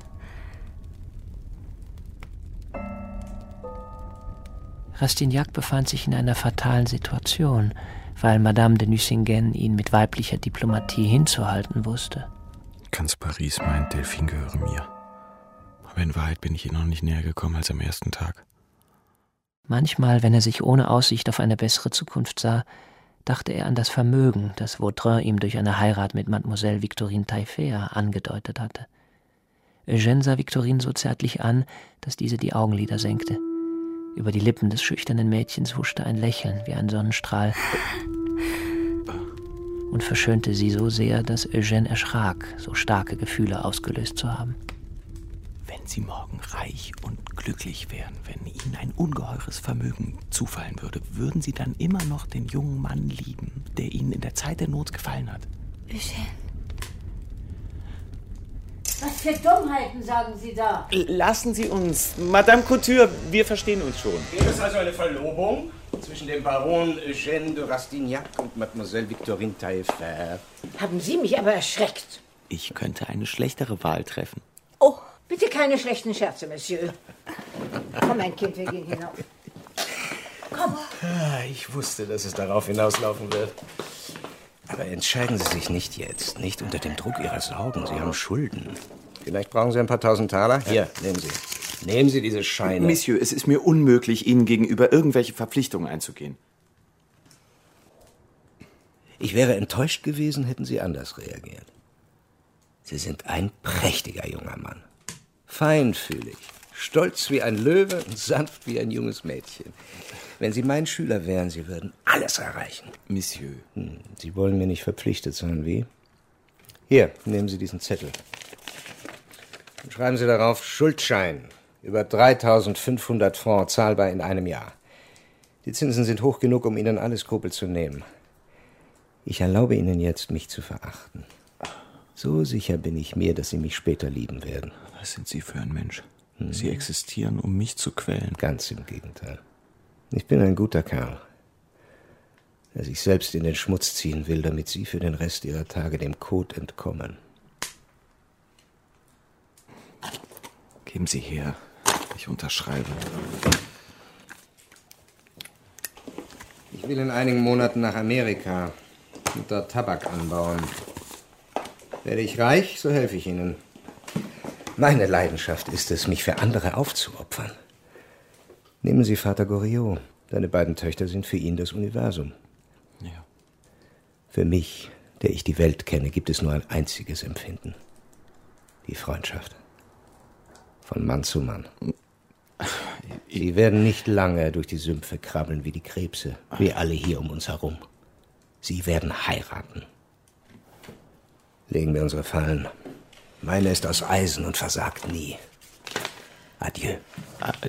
Rastignac befand sich in einer fatalen Situation, weil Madame de Nucingen ihn mit weiblicher Diplomatie hinzuhalten wusste. Ganz Paris meint, Delphine gehöre mir. Aber in Wahrheit bin ich ihr noch nicht näher gekommen als am ersten Tag. Manchmal, wenn er sich ohne Aussicht auf eine bessere Zukunft sah, dachte er an das Vermögen, das Vautrin ihm durch eine Heirat mit Mademoiselle Victorine Taillefer angedeutet hatte. Eugène sah Victorine so zärtlich an, dass diese die Augenlider senkte. Über die Lippen des schüchternen Mädchens huschte ein Lächeln wie ein Sonnenstrahl und verschönte sie so sehr, dass Eugène erschrak, so starke Gefühle ausgelöst zu haben. Wenn Sie morgen reich und glücklich wären, wenn Ihnen ein ungeheures Vermögen zufallen würde, würden Sie dann immer noch den jungen Mann lieben, der Ihnen in der Zeit der Not gefallen hat? Eugène. Was für Dummheiten sagen Sie da? Lassen Sie uns. Madame Couture, wir verstehen uns schon. Gibt es also eine Verlobung zwischen dem Baron Eugène de Rastignac und Mademoiselle Victorine Taillefer? Haben Sie mich aber erschreckt. Ich könnte eine schlechtere Wahl treffen. Oh, bitte keine schlechten Scherze, Monsieur. Komm, mein Kind, wir gehen hinauf. Komm. Ich wusste, dass es darauf hinauslaufen wird. Aber entscheiden Sie sich nicht jetzt, nicht unter dem Druck Ihrer Sorgen. Sie haben Schulden. Vielleicht brauchen Sie ein paar tausend Taler. Hier, nehmen Sie. Nehmen Sie diese Scheine. Monsieur, es ist mir unmöglich, Ihnen gegenüber irgendwelche Verpflichtungen einzugehen. Ich wäre enttäuscht gewesen, hätten Sie anders reagiert. Sie sind ein prächtiger junger Mann. Feinfühlig, stolz wie ein Löwe und sanft wie ein junges Mädchen. Wenn Sie mein Schüler wären, Sie würden alles erreichen. Monsieur. Hm, Sie wollen mir nicht verpflichtet sein, wie? Hier, nehmen Sie diesen Zettel. Und schreiben Sie darauf Schuldschein über dreitausendfünfhundert Francs, zahlbar in einem Jahr. Die Zinsen sind hoch genug, um Ihnen alle Skrupel zu nehmen. Ich erlaube Ihnen jetzt, mich zu verachten. So sicher bin ich mir, dass Sie mich später lieben werden. Was sind Sie für ein Mensch? Hm. Sie existieren, um mich zu quälen. Ganz im Gegenteil. Ich bin ein guter Kerl, der sich selbst in den Schmutz ziehen will, damit Sie für den Rest Ihrer Tage dem Kot entkommen. Geben Sie her. Ich unterschreibe. Ich will in einigen Monaten nach Amerika und dort Tabak anbauen. Werde ich reich, so helfe ich Ihnen. Meine Leidenschaft ist es, mich für andere aufzuopfern. Nehmen Sie Vater Goriot. Seine beiden Töchter sind für ihn das Universum. Ja. Für mich, der ich die Welt kenne, gibt es nur ein einziges Empfinden. Die Freundschaft. Von Mann zu Mann. Sie werden nicht lange durch die Sümpfe krabbeln wie die Krebse, wie alle hier um uns herum. Sie werden heiraten. Legen wir unsere Fallen. Meine ist aus Eisen und versagt nie. Adieu. Adieu.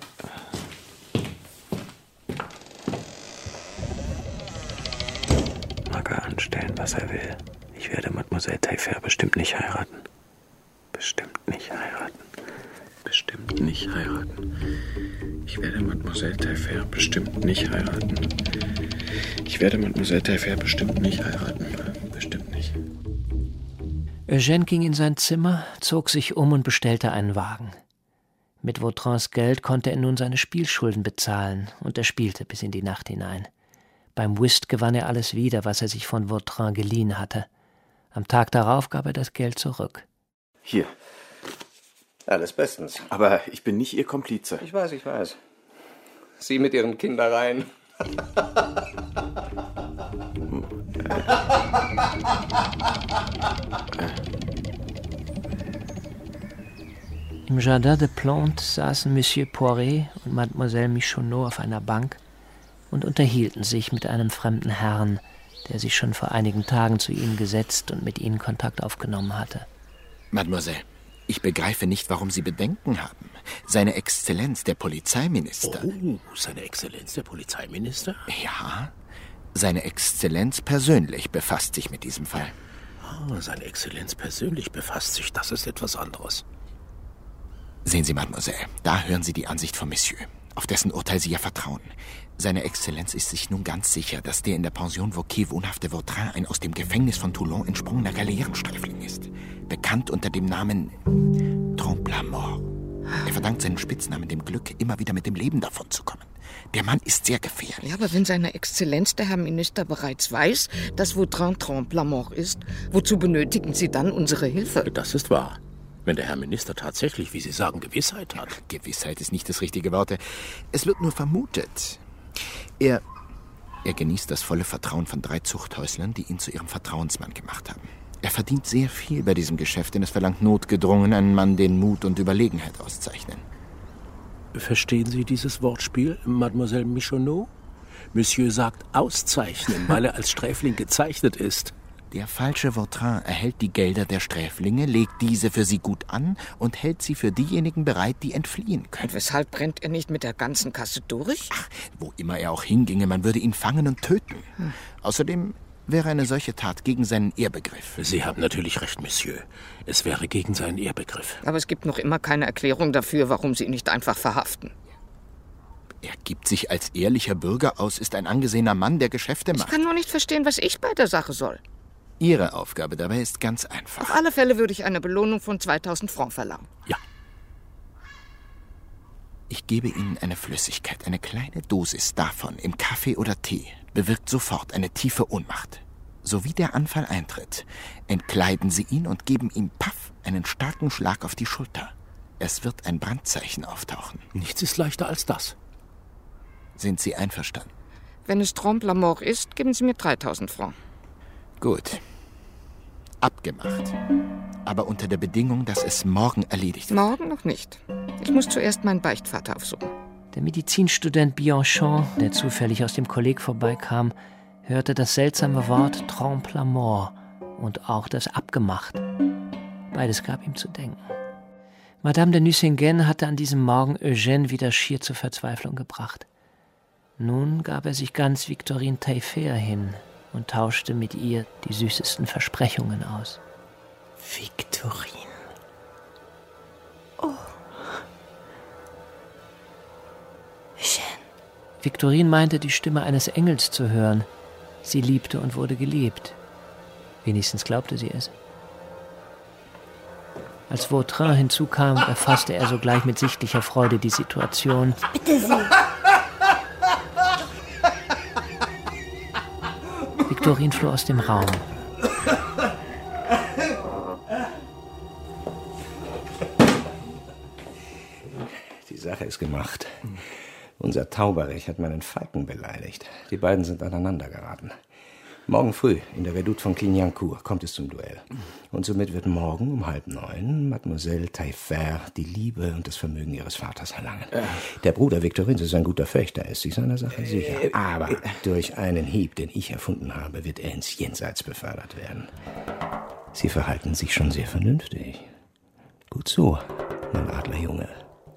Mag er anstellen, was er will. Ich werde Mademoiselle Taillefer bestimmt nicht heiraten. Bestimmt nicht heiraten. Bestimmt nicht heiraten. Ich werde Mademoiselle Taillefer bestimmt nicht heiraten. Ich werde Mademoiselle Taillefer bestimmt nicht heiraten. Bestimmt nicht. Eugène ging in sein Zimmer, zog sich um und bestellte einen Wagen. Mit Vautrans Geld konnte er nun seine Spielschulden bezahlen, und er spielte bis in die Nacht hinein. Beim Whist gewann er alles wieder, was er sich von Vautrin geliehen hatte. Am Tag darauf gab er das Geld zurück. Hier. Alles bestens. Aber ich bin nicht Ihr Komplize. Ich weiß, ich weiß. Sie mit Ihren Kindereien. Im Jardin des Plantes saßen Monsieur Poiret und Mademoiselle Michonneau auf einer Bank und unterhielten sich mit einem fremden Herrn, der sich schon vor einigen Tagen zu ihnen gesetzt und mit ihnen Kontakt aufgenommen hatte. Mademoiselle, ich begreife nicht, warum Sie Bedenken haben. Seine Exzellenz, der Polizeiminister. Oh, seine Exzellenz, der Polizeiminister? Ja, seine Exzellenz persönlich befasst sich mit diesem Fall. Oh, seine Exzellenz persönlich befasst sich, das ist etwas anderes. Sehen Sie, Mademoiselle, da hören Sie die Ansicht von Monsieur, auf dessen Urteil Sie ja vertrauen. Seine Exzellenz ist sich nun ganz sicher, dass der in der Pension Vauquier wohnhafte Vautrin ein aus dem Gefängnis von Toulon entsprungener Galeerensträfling ist. Bekannt unter dem Namen Trompe-la-Mort. Er verdankt seinen Spitznamen dem Glück, immer wieder mit dem Leben davonzukommen. Der Mann ist sehr gefährlich. Ja, aber wenn seine Exzellenz, der Herr Minister, bereits weiß, dass Vautrin Trompe-la-Mort ist, wozu benötigen Sie dann unsere Hilfe? Das ist wahr. Wenn der Herr Minister tatsächlich, wie Sie sagen, Gewissheit hat. Gewissheit ist nicht das richtige Wort. Es wird nur vermutet. Er, er genießt das volle Vertrauen von drei Zuchthäuslern, die ihn zu ihrem Vertrauensmann gemacht haben. Er verdient sehr viel bei diesem Geschäft, denn es verlangt notgedrungen einen Mann, den Mut und Überlegenheit auszeichnen. Verstehen Sie dieses Wortspiel, Mademoiselle Michonneau? Monsieur sagt auszeichnen, weil er als Sträfling gezeichnet ist. Der falsche Vautrin erhält die Gelder der Sträflinge, legt diese für sie gut an und hält sie für diejenigen bereit, die entfliehen können. Und weshalb brennt er nicht mit der ganzen Kasse durch? Ach, wo immer er auch hinginge, man würde ihn fangen und töten. Hm. Außerdem wäre eine solche Tat gegen seinen Ehrbegriff. Sie haben natürlich recht, Monsieur. Es wäre gegen seinen Ehrbegriff. Aber es gibt noch immer keine Erklärung dafür, warum Sie ihn nicht einfach verhaften. Er gibt sich als ehrlicher Bürger aus, ist ein angesehener Mann, der Geschäfte macht. Ich kann nur nicht verstehen, was ich bei der Sache soll. Ihre Aufgabe dabei ist ganz einfach. Auf alle Fälle würde ich eine Belohnung von zweitausend Francs verlangen. Ja. Ich gebe Ihnen eine Flüssigkeit. Eine kleine Dosis davon im Kaffee oder Tee bewirkt sofort eine tiefe Ohnmacht. So wie der Anfall eintritt, entkleiden Sie ihn und geben ihm paff einen starken Schlag auf die Schulter. Es wird ein Brandzeichen auftauchen. Nichts ist leichter als das. Sind Sie einverstanden? Wenn es Trompe la Mort ist, geben Sie mir dreitausend Francs. Gut. Abgemacht. Aber unter der Bedingung, dass es morgen erledigt wird. Morgen noch nicht. Ich muss zuerst meinen Beichtvater aufsuchen. Der Medizinstudent Bianchon, der zufällig aus dem Kolleg vorbeikam, hörte das seltsame Wort Trompe la Mort und auch das Abgemacht. Beides gab ihm zu denken. Madame de Nucingen hatte an diesem Morgen Eugène wieder schier zur Verzweiflung gebracht. Nun gab er sich ganz Victorine Taillefer hin und tauschte mit ihr die süßesten Versprechungen aus. Victorine. Oh. Eugène. Victorine meinte, die Stimme eines Engels zu hören. Sie liebte und wurde geliebt. Wenigstens glaubte sie es. Als Vautrin hinzukam, erfasste er sogleich mit sichtlicher Freude die Situation. Bitte Sie. Victorine floh aus dem Raum. Die Sache ist gemacht. Unser Tauberich hat meinen Falken beleidigt. Die beiden sind aneinander geraten. Morgen früh in der Redoute von Clignancourt kommt es zum Duell. Und somit wird morgen um halb neun Mademoiselle Taillefer die Liebe und das Vermögen ihres Vaters erlangen. Äh. Der Bruder Victorins ist ein guter Fechter, ist sich seiner Sache sicher. Äh, Aber äh, durch einen Hieb, den ich erfunden habe, wird er ins Jenseits befördert werden. Sie verhalten sich schon sehr vernünftig. Gut so, mein Adlerjunge.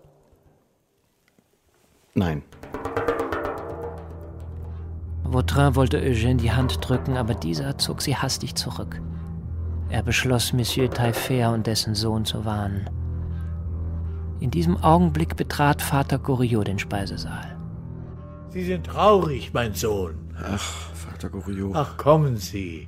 Nein. Vautrin wollte Eugène die Hand drücken, aber dieser zog sie hastig zurück. Er beschloss, Monsieur Taillefer und dessen Sohn zu warnen. In diesem Augenblick betrat Vater Goriot den Speisesaal. Sie sind traurig, mein Sohn. Ach, Vater Goriot. Ach, kommen Sie.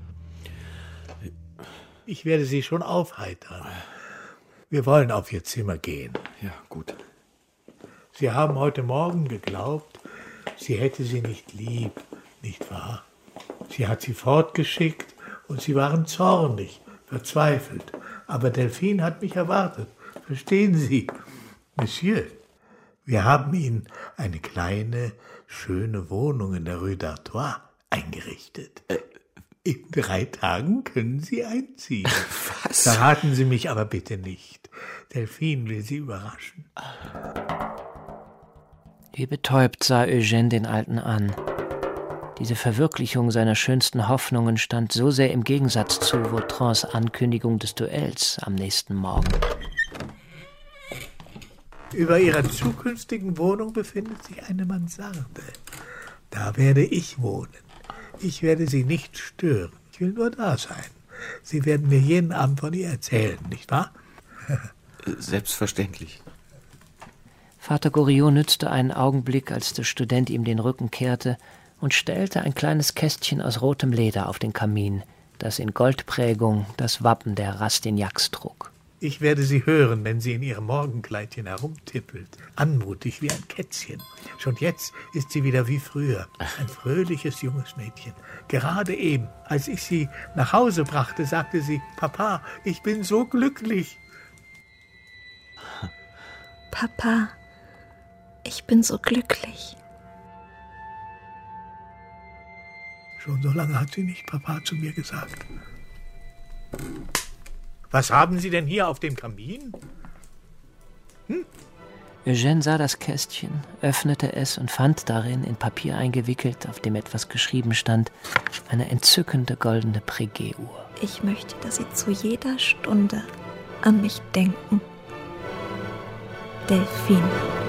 Ich werde Sie schon aufheitern. Wir wollen auf Ihr Zimmer gehen. Ja, gut. Sie haben heute Morgen geglaubt, sie hätte Sie nicht lieb. Nicht wahr? Sie hat sie fortgeschickt und sie waren zornig, verzweifelt. Aber Delphine hat mich erwartet. Verstehen Sie, Monsieur, wir haben Ihnen eine kleine, schöne Wohnung in der Rue d'Artois eingerichtet. Äh, in drei Tagen können Sie einziehen. Was? Verraten Sie mich aber bitte nicht. Delphine will Sie überraschen. Wie betäubt sah Eugène den Alten an. Diese Verwirklichung seiner schönsten Hoffnungen stand so sehr im Gegensatz zu Vautrins Ankündigung des Duells am nächsten Morgen. Über Ihrer zukünftigen Wohnung befindet sich eine Mansarde. Da werde ich wohnen. Ich werde Sie nicht stören. Ich will nur da sein. Sie werden mir jeden Abend von ihr erzählen, nicht wahr? Selbstverständlich. Vater Goriot nützte einen Augenblick, als der Student ihm den Rücken kehrte, und stellte ein kleines Kästchen aus rotem Leder auf den Kamin, das in Goldprägung das Wappen der Rastignacs trug. Ich werde Sie hören, wenn sie in ihrem Morgenkleidchen herumtippelt. Anmutig wie ein Kätzchen. Schon jetzt ist sie wieder wie früher. Ein fröhliches junges Mädchen. Gerade eben, als ich sie nach Hause brachte, sagte sie, Papa, ich bin so glücklich. Papa, ich bin so glücklich. Schon so lange hat sie nicht Papa zu mir gesagt. Was haben Sie denn hier auf dem Kamin? Hm? Eugène sah das Kästchen, öffnete es und fand darin, in Papier eingewickelt, auf dem etwas geschrieben stand, eine entzückende goldene Breguet-Uhr. Ich möchte, dass Sie zu jeder Stunde an mich denken. Delphine.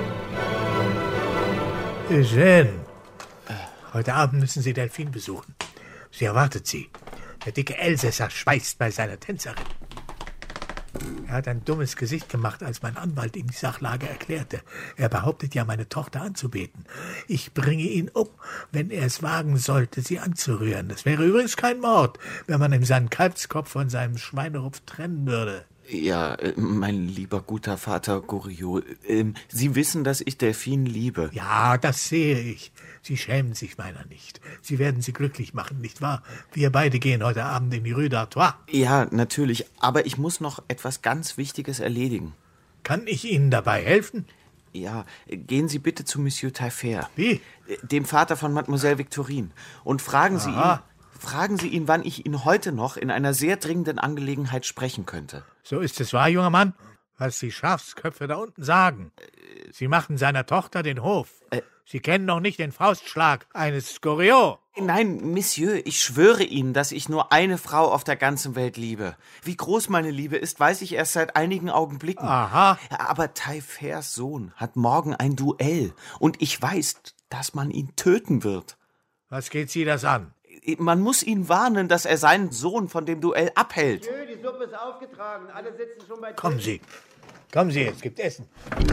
Eugène, heute Abend müssen Sie Delphine besuchen. Sie erwartet Sie. Der dicke Elsässer schweißt bei seiner Tänzerin. Er hat ein dummes Gesicht gemacht, als mein Anwalt ihm die Sachlage erklärte. Er behauptet ja, meine Tochter anzubeten. Ich bringe ihn um, wenn er es wagen sollte, sie anzurühren. Das wäre übrigens kein Mord, wenn man ihm seinen Kalbskopf von seinem Schweinerupf trennen würde. Ja, mein lieber guter Vater Goriot, äh, Sie wissen, dass ich Delphine liebe. Ja, das sehe ich. Sie schämen sich meiner nicht. Sie werden sie glücklich machen, nicht wahr? Wir beide gehen heute Abend in die Rue d'Artois. Ja, natürlich. Aber ich muss noch etwas ganz Wichtiges erledigen. Kann ich Ihnen dabei helfen? Ja, gehen Sie bitte zu Monsieur Taillefer. Wie? Dem Vater von Mademoiselle Victorine. Und fragen Sie ihn, fragen Sie ihn, wann ich ihn heute noch in einer sehr dringenden Angelegenheit sprechen könnte. So ist es wahr, junger Mann, was die Schafsköpfe da unten sagen. Sie machen seiner Tochter den Hof. Äh, Sie kennen noch nicht den Faustschlag eines Goriot. Nein, Monsieur, ich schwöre Ihnen, dass ich nur eine Frau auf der ganzen Welt liebe. Wie groß meine Liebe ist, weiß ich erst seit einigen Augenblicken. Aha. Aber Taillefers Sohn hat morgen ein Duell. Und ich weiß, dass man ihn töten wird. Was geht Sie das an? Man muss ihn warnen, dass er seinen Sohn von dem Duell abhält. Monsieur, die Suppe ist aufgetragen. Alle sitzen schon bei Tisch. Kommen Sie. Kommen Sie, es gibt Essen.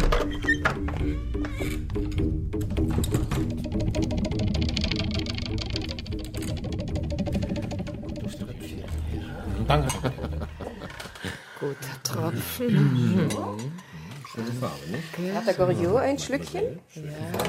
Guter Tropfen. Schöne Farbe, nicht? Hat der Goriot ein Schlückchen? Ja.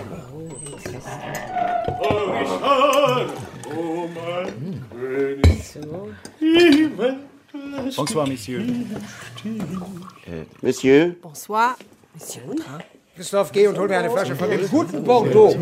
Oh, mein König. So. Bonsoir, Monsieur. Äh, Monsieur? Bonsoir, Monsieur. Christoph, geh und hol mir eine Flasche von dem guten Bordeaux.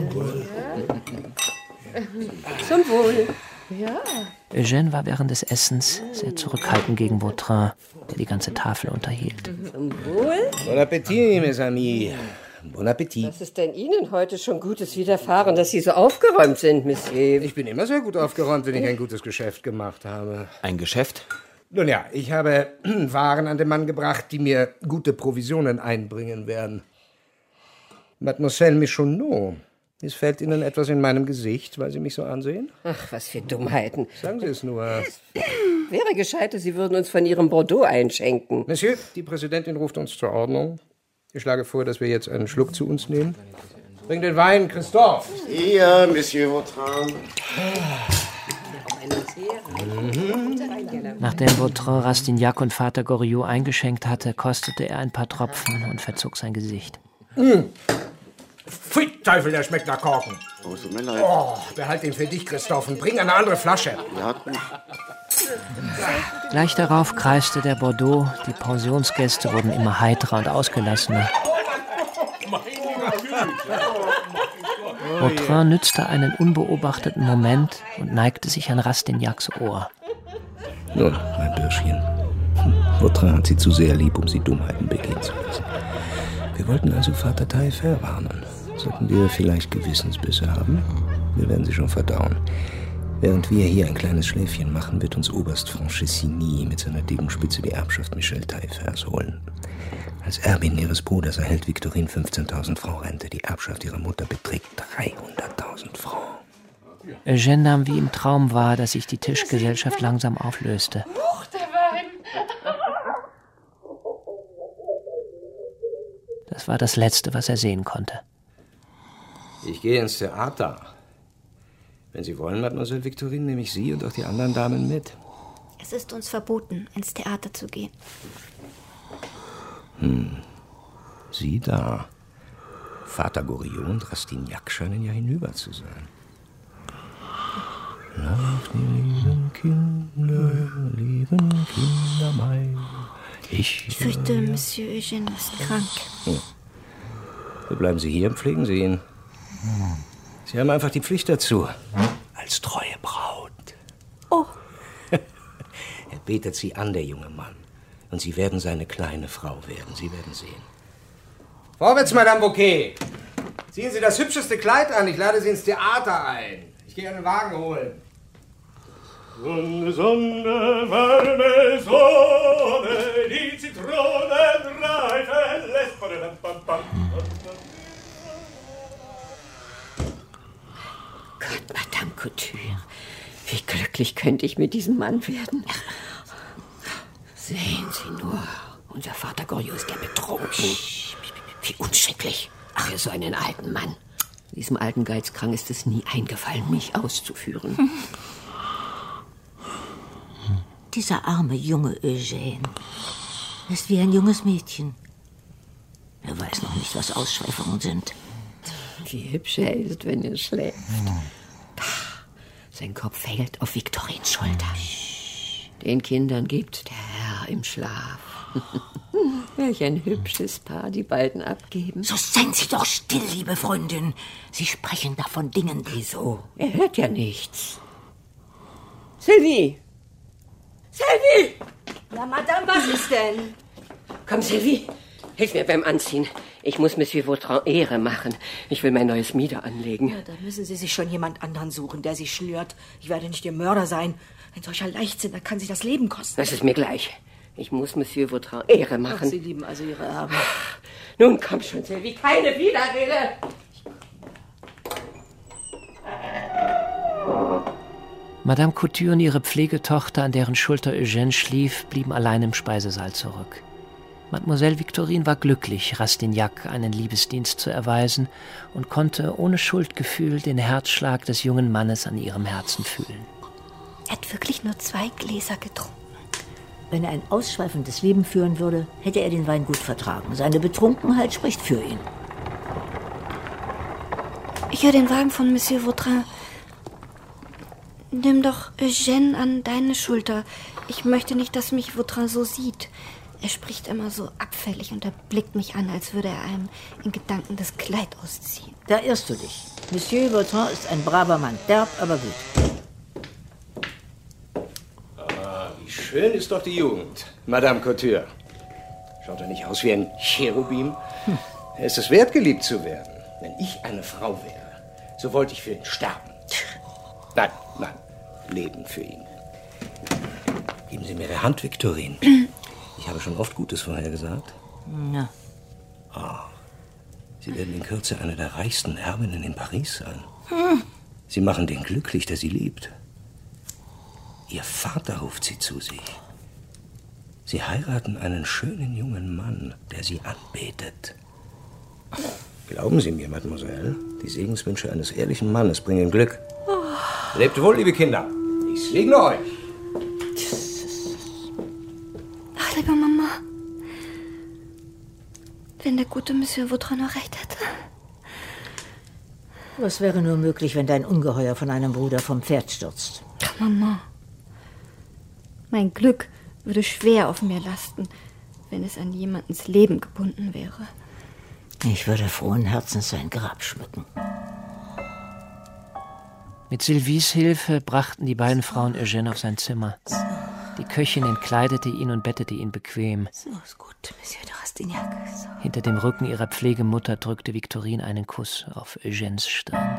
Zum Wohl. Ja. Eugène war während des Essens sehr zurückhaltend gegen Vautrin, der die ganze Tafel unterhielt. Zum Wohl? Bon Appetit, mes amis. Bon Appetit. Was ist denn Ihnen heute schon Gutes widerfahren, dass Sie so aufgeräumt sind, Monsieur? Ich bin immer sehr gut aufgeräumt, wenn ich ein gutes Geschäft gemacht habe. Ein Geschäft? Nun ja, ich habe Waren an den Mann gebracht, die mir gute Provisionen einbringen werden. Mademoiselle Michonneau, missfällt Ihnen etwas in meinem Gesicht, weil Sie mich so ansehen? Ach, was für Dummheiten. Sagen Sie es nur. Wäre gescheiter, Sie würden uns von Ihrem Bordeaux einschenken. Monsieur, die Präsidentin ruft uns zur Ordnung. Ich schlage vor, dass wir jetzt einen Schluck zu uns nehmen. Bring den Wein, Christoph. Ja, Monsieur Vautrin. Nachdem Vautrin Rastignac und Vater Goriot eingeschenkt hatte, kostete er ein paar Tropfen und verzog sein Gesicht. Mmh. Pfui, Teufel, der schmeckt nach Korken. Oh, tut mir leid. Oh, behalt ihn für dich, Christoph, und bring eine andere Flasche. Ja, gut. Gleich darauf kreiste der Bordeaux, die Pensionsgäste wurden immer heiterer und ausgelassener. Vautrin nützte einen unbeobachteten Moment und neigte sich an Rastignacs Ohr. Nun, mein Bürschchen, Vautrin hat Sie zu sehr lieb, um Sie Dummheiten begehen zu lassen. Wir wollten also Vater Taillefer warnen. Sollten wir vielleicht Gewissensbisse haben? Wir werden sie schon verdauen. Während wir hier ein kleines Schläfchen machen, wird uns Oberst Franchessini mit seiner Degenspitze die Erbschaft Michel Taillefers holen. Als Erbin ihres Bruders erhält Victorine fünfzehntausend Francs Rente. Die Erbschaft ihrer Mutter beträgt dreihunderttausend Francs. Eugène nahm wie im Traum wahr, dass sich die Tischgesellschaft langsam auflöste. Huch, der Wein! Das war das Letzte, was er sehen konnte. Ich gehe ins Theater. Wenn Sie wollen, Mademoiselle Victorine, nehme ich Sie und auch die anderen Damen mit. Es ist uns verboten, ins Theater zu gehen. Hm. Sie da. Vater Goriot und Rastignac scheinen ja hinüber zu sein. Lauft, die lieben Kinder, lieben Kinder mein. Ich, ich fürchte, Monsieur Eugène ist krank. Hm. So bleiben Sie hier und pflegen Sie ihn. Sie haben einfach die Pflicht dazu. Als treue Braut. Oh. Er betet Sie an, der junge Mann. Und Sie werden seine kleine Frau werden. Sie werden sehen. Vorwärts, Madame Bouquet. Ziehen Sie das hübscheste Kleid an. Ich lade Sie ins Theater ein. Ich gehe einen Wagen holen. Sonne, Sonne, warme Sonne, die Zitronen reifen lässt. Gott, Madame Couture, wie glücklich könnte ich mit diesem Mann werden. Sehen Sie nur, unser Vater Goriot ist ja betrunken. Wie unschicklich. Ach, für so einen alten Mann. Diesem alten Geizkrank ist es nie eingefallen, mich auszuführen. Dieser arme junge Eugène ist wie ein junges Mädchen. Er weiß noch nicht, was Ausschweifungen sind. Wie hübsch er ist, wenn er schläft. Sein Kopf fällt auf Victorins Schulter. Den Kindern gibt der Herr im Schlaf. Welch ein hübsches Paar die beiden abgeben. So seien Sie doch still, liebe Freundin. Sie sprechen da von Dingen, die... Wieso? Er hört ja nichts. Sylvie! Sylvie! Ja, Madame, was ist denn? Komm, Sylvie, hilf mir beim Anziehen. Ich muss Monsieur Vautrin Ehre machen. Ich will mein neues Mieder anlegen. Ja, da müssen Sie sich schon jemand anderen suchen, der Sie schlört. Ich werde nicht Ihr Mörder sein. Ein solcher Leichtsinn, da kann Sie das Leben kosten. Das ist mir gleich. Ich muss Monsieur Vautrin Ehre machen. Ach, Sie lieben also Ihre Erben. Nun komm schon, Sylvie, keine Widerrede. Madame Couture und ihre Pflegetochter, an deren Schulter Eugène schlief, blieben allein im Speisesaal zurück. Mademoiselle Victorine war glücklich, Rastignac einen Liebesdienst zu erweisen und konnte ohne Schuldgefühl den Herzschlag des jungen Mannes an ihrem Herzen fühlen. Er hat wirklich nur zwei Gläser getrunken. Wenn er ein ausschweifendes Leben führen würde, hätte er den Wein gut vertragen. Seine Betrunkenheit spricht für ihn. Ich höre den Wagen von Monsieur Vautrin. Nimm doch Eugène an deine Schulter. Ich möchte nicht, dass mich Vautrin so sieht. Er spricht immer so abfällig und er blickt mich an, als würde er einem in Gedanken das Kleid ausziehen. Da irrst du dich. Monsieur Vautrin ist ein braver Mann. Derb, aber gut. Ah, wie schön ist doch die Jugend, Madame Couture. Schaut er nicht aus wie ein Cherubim? Hm. Er ist es wert, geliebt zu werden. Wenn ich eine Frau wäre, so wollte ich für ihn sterben. Nein, nein, leben für ihn. Geben Sie mir Ihre Hand, Victorine. Ich habe schon oft Gutes vorhergesagt. Ja. Oh, Sie werden in Kürze eine der reichsten Erbinnen in Paris sein. Hm. Sie machen den glücklich, der Sie liebt. Ihr Vater ruft Sie zu sich. Sie heiraten einen schönen jungen Mann, der Sie anbetet. Glauben Sie mir, Mademoiselle, die Segenswünsche eines ehrlichen Mannes bringen Glück. Oh. Lebt wohl, liebe Kinder. Ich segne euch. Ach, liebe Mama. Wenn der gute Monsieur Vautrin noch recht hätte. Was wäre nur möglich, wenn dein Ungeheuer von einem Bruder vom Pferd stürzt? Ach, Mama. Mein Glück würde schwer auf mir lasten, wenn es an jemandens Leben gebunden wäre. Ich würde frohen Herzens sein Grab schmücken. Mit Sylvies Hilfe brachten die beiden Frauen Eugène auf sein Zimmer. Die Köchin entkleidete ihn und bettete ihn bequem. So ist gut, Monsieur de Rastignac. So. Hinter dem Rücken ihrer Pflegemutter drückte Victorine einen Kuss auf Eugènes Stirn.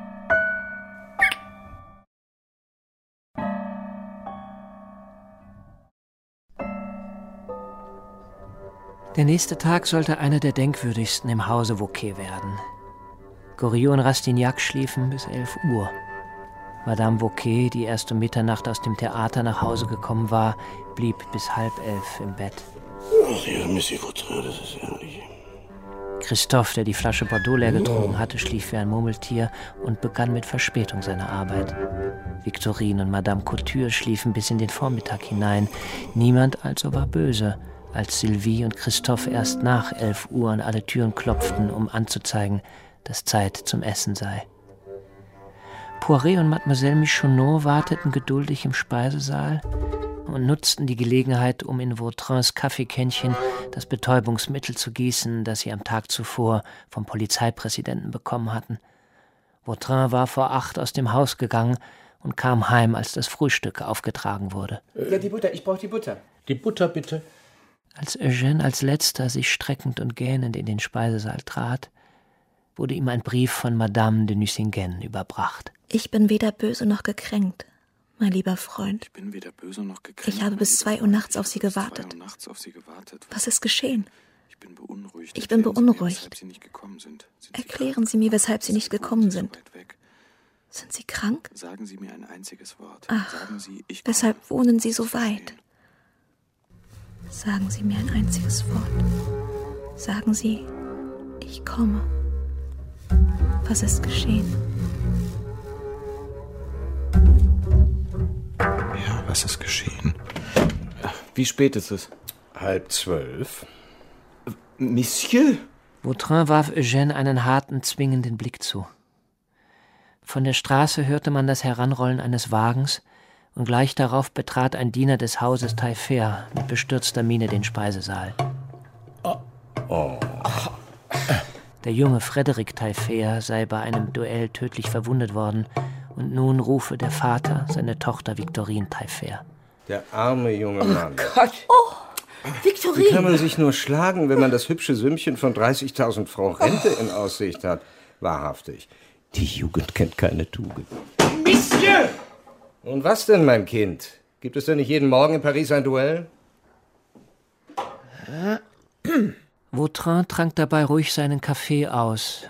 Der nächste Tag sollte einer der denkwürdigsten im Hause Wauquez werden. Goriot und Rastignac schliefen bis elf Uhr. Madame Wauquez, die erst um Mitternacht aus dem Theater nach Hause gekommen war, blieb bis halb elf im Bett. Ach ja, Monsieur Vautrin, das ist ehrlich. Christophe, der die Flasche Bordeaux leer getrunken hatte, schlief wie ein Murmeltier und begann mit Verspätung seine Arbeit. Victorine und Madame Couture schliefen bis in den Vormittag hinein. Niemand also war böse, als Sylvie und Christophe erst nach elf Uhr an alle Türen klopften, um anzuzeigen, dass Zeit zum Essen sei. Poiret und Mademoiselle Michonneau warteten geduldig im Speisesaal und nutzten die Gelegenheit, um in Vautrins Kaffeekännchen das Betäubungsmittel zu gießen, das sie am Tag zuvor vom Polizeipräsidenten bekommen hatten. Vautrin war vor acht aus dem Haus gegangen und kam heim, als das Frühstück aufgetragen wurde. Ja, die Butter, ich brauche die Butter. Die Butter, bitte. Als Eugène als letzter sich streckend und gähnend in den Speisesaal trat, wurde ihm ein Brief von Madame de Nucingen überbracht. Ich bin weder böse noch gekränkt, mein lieber Freund. Ich bin weder böse noch gekränkt. Ich habe bis zwei Uhr nachts auf Sie gewartet. Was ist geschehen? Ich bin beunruhigt. Ich bin beunruhigt. Sie nicht gekommen sind. Sind Erklären Sie mir, weshalb Sie nicht gekommen sind. Sind Sie krank? Sagen Sie mir ein einziges Wort. Ach, Sagen Sie, ich weshalb wohnen Sie so weit? Sagen Sie mir ein einziges Wort. Sagen Sie, ich komme. Was ist geschehen? Ja, was ist geschehen? Wie spät ist es? Halb zwölf. Monsieur? Vautrin warf Eugène einen harten, zwingenden Blick zu. Von der Straße hörte man das Heranrollen eines Wagens, und gleich darauf betrat ein Diener des Hauses Taillefer mit bestürzter Miene den Speisesaal. Oh. Oh. Der junge Frédéric Taillefer sei bei einem Duell tödlich verwundet worden, und nun rufe der Vater seine Tochter Victorine Taillefer. Der arme junge Mann. Oh Gott! Oh, Victorine! Wie kann man sich nur schlagen, wenn man das hübsche Sümmchen von dreißigtausend Francs Rente in Aussicht hat? Wahrhaftig. Die Jugend kennt keine Tugend. Monsieur! Und was denn, mein Kind? Gibt es denn nicht jeden Morgen in Paris ein Duell? Vautrin trank dabei ruhig seinen Kaffee aus,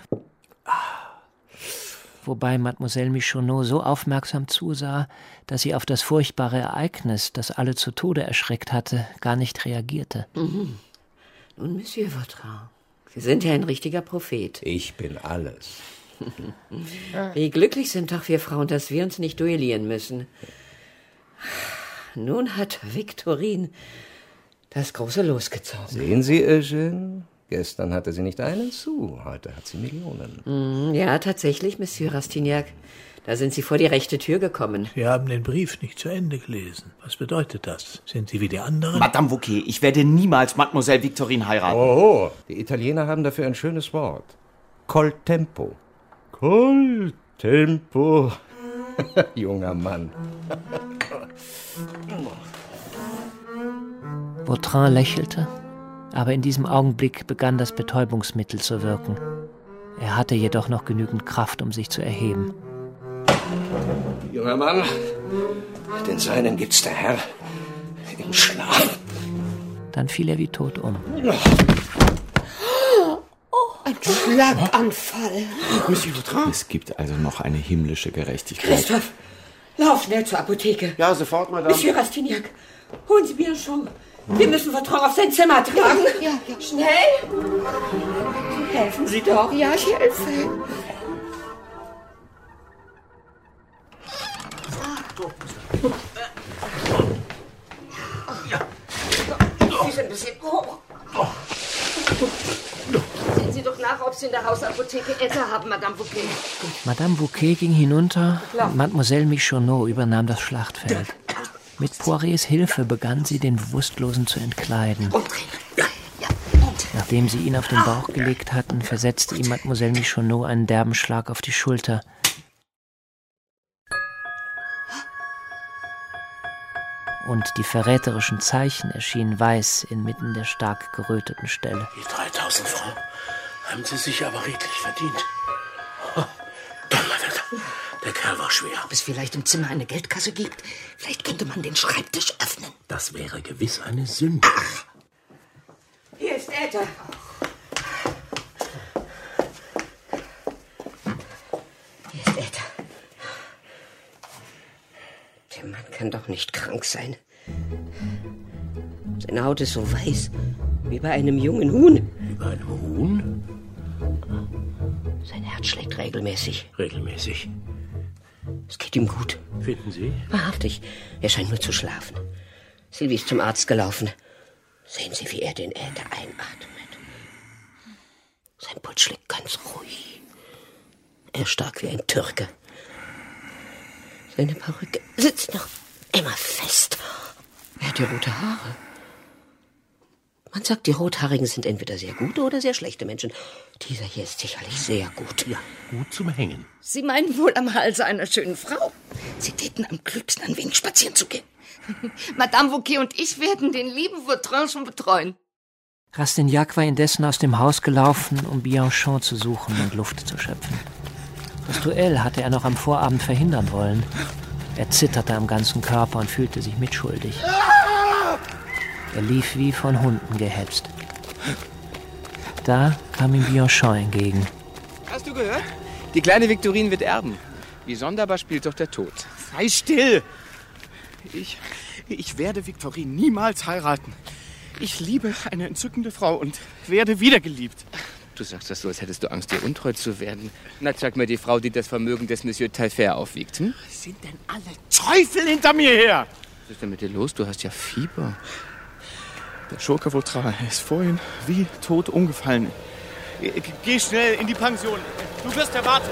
wobei Mademoiselle Michonneau so aufmerksam zusah, dass sie auf das furchtbare Ereignis, das alle zu Tode erschreckt hatte, gar nicht reagierte. Mhm. Nun, Monsieur Vautrin, Sie sind ja ein richtiger Prophet. Ich bin alles. Wie glücklich sind doch wir Frauen, dass wir uns nicht duellieren müssen. Nun hat Victorine das große Los gezogen. Sehen Sie, Eugène? Gestern hatte sie nicht einen Sou, heute hat sie Millionen. Ja, tatsächlich, Monsieur Rastignac. Da sind Sie vor die rechte Tür gekommen. Sie haben den Brief nicht zu Ende gelesen. Was bedeutet das? Sind Sie wie die anderen? Madame Wauquiez, ich werde niemals Mademoiselle Victorine heiraten. Oh, die Italiener haben dafür ein schönes Wort. Col tempo. Col tempo. Junger Mann. Vautrin lächelte, aber in diesem Augenblick begann das Betäubungsmittel zu wirken. Er hatte jedoch noch genügend Kraft, um sich zu erheben. Junger Mann, den Seinen gibt's der Herr im Schlaf. Dann fiel er wie tot um. Ein Schlaganfall. Monsieur Vautrin? Es gibt also noch eine himmlische Gerechtigkeit. Christoph, lauf schnell zur Apotheke. Ja, sofort, Madame. Monsieur Rastignac, holen Sie Bianchon. Wir müssen Vautrin auf sein Zimmer tragen. Ja, ja. Schnell. Helfen Sie doch. Ja, ich helfe. Sie sind ein bisschen hoch. Sehen Sie doch nach, ob Sie in der Hausapotheke Etta haben, Madame Wauquiez. Madame Wauquiez ging hinunter und Mademoiselle Michonneau übernahm das Schlachtfeld. Mit Poirets Hilfe begann sie, den Bewusstlosen zu entkleiden. Nachdem sie ihn auf den Bauch gelegt hatten, versetzte ihm Mademoiselle Michonneau einen derben Schlag auf die Schulter. Und die verräterischen Zeichen erschienen weiß inmitten der stark geröteten Stelle. Die dreitausend Francs haben Sie sich aber redlich verdient. Oh, Donnerwetter, der Kerl war schwer. Ob es vielleicht im Zimmer eine Geldkasse gibt? Vielleicht könnte man den Schreibtisch öffnen. Das wäre gewiss eine Sünde. Ach. Hier ist Etta. Hier ist Etta. Der Mann kann doch nicht krank sein. Seine Haut ist so weiß, wie bei einem jungen Huhn. Wie bei einem Huhn? Sein Herz schlägt regelmäßig. Regelmäßig. Es geht ihm gut. Finden Sie? Wahrhaftig. Er scheint nur zu schlafen. Sylvie ist zum Arzt gelaufen. Sehen Sie, wie er den Äther einatmet. Sein Puls schlägt ganz ruhig. Er ist stark wie ein Türke. Seine Perücke sitzt noch immer fest. Er hat ja rote Haare. Man sagt, die Rothaarigen sind entweder sehr gute oder sehr schlechte Menschen. Dieser hier ist sicherlich sehr gut. Ja, gut zum Hängen. Sie meinen wohl am Halse einer schönen Frau. Sie täten am klügsten, ein wenig spazieren zu gehen. Madame Wauquiez und ich werden den lieben Vautrin schon betreuen. Rastignac war indessen aus dem Haus gelaufen, um Bianchon zu suchen und Luft zu schöpfen. Das Duell hatte er noch am Vorabend verhindern wollen. Er zitterte am ganzen Körper und fühlte sich mitschuldig. Er lief wie von Hunden gehetzt. Da kam ihm Bianchon entgegen. Hast du gehört? Die kleine Viktorine wird erben. Wie sonderbar spielt doch der Tod. Sei still! Ich, ich werde Viktorine niemals heiraten. Ich liebe eine entzückende Frau und werde wieder geliebt. Du sagst das so, als hättest du Angst, dir untreu zu werden. Na, sag mir die Frau, die das Vermögen des Monsieur Taillefer aufwiegt. Hm? Was sind denn alle Teufel hinter mir her? Was ist denn mit dir los? Du hast ja Fieber. Der Schurke Vautrin ist vorhin wie tot umgefallen. Geh schnell in die Pension. Du wirst erwartet.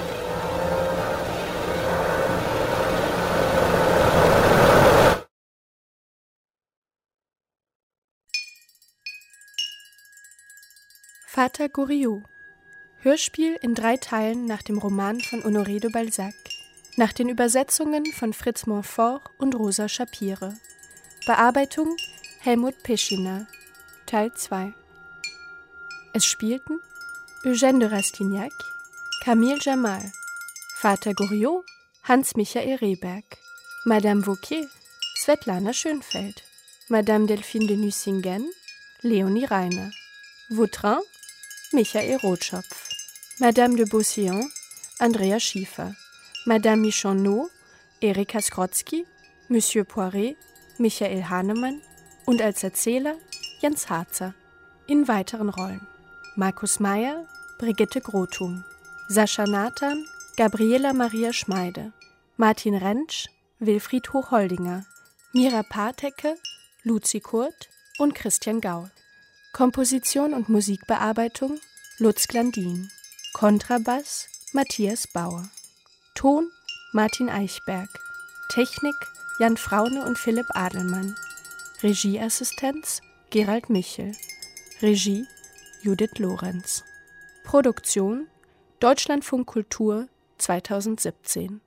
Vater Goriot. Hörspiel in drei Teilen nach dem Roman von Honoré de Balzac. Nach den Übersetzungen von Fritz Montfort und Rosa Schapire. Bearbeitung Helmut Peschina. Teil zwei. Es spielten Eugène de Rastignac, Camille Jamal, Vater Goriot, Hans-Michael Rehberg, Madame Wauquiez, Svetlana Schönfeld, Madame Delphine de Nucingen, Leonie Reiner, Vautrin, Michael Rotschopf, Madame de Beausillon, Andrea Schiefer, Madame Michonneau, Erika Skrotzki, Monsieur Poiret, Michael Hahnemann und als Erzähler Jens Harzer. In weiteren Rollen Markus Meyer, Brigitte Grothum, Sascha Nathan, Gabriela Maria Schmeide, Martin Rentsch, Wilfried Hochholdinger, Mira Partecke, Luzi Kurt und Christian Gaul. Komposition und Musikbearbeitung Lutz Glandin. Kontrabass Matthias Bauer. Ton Martin Eichberg. Technik Jan Fraune und Philipp Adelmann. Regieassistenz Gerald Michel. Regie Judith Lorenz. Produktion Deutschlandfunk Kultur zweitausendsiebzehn.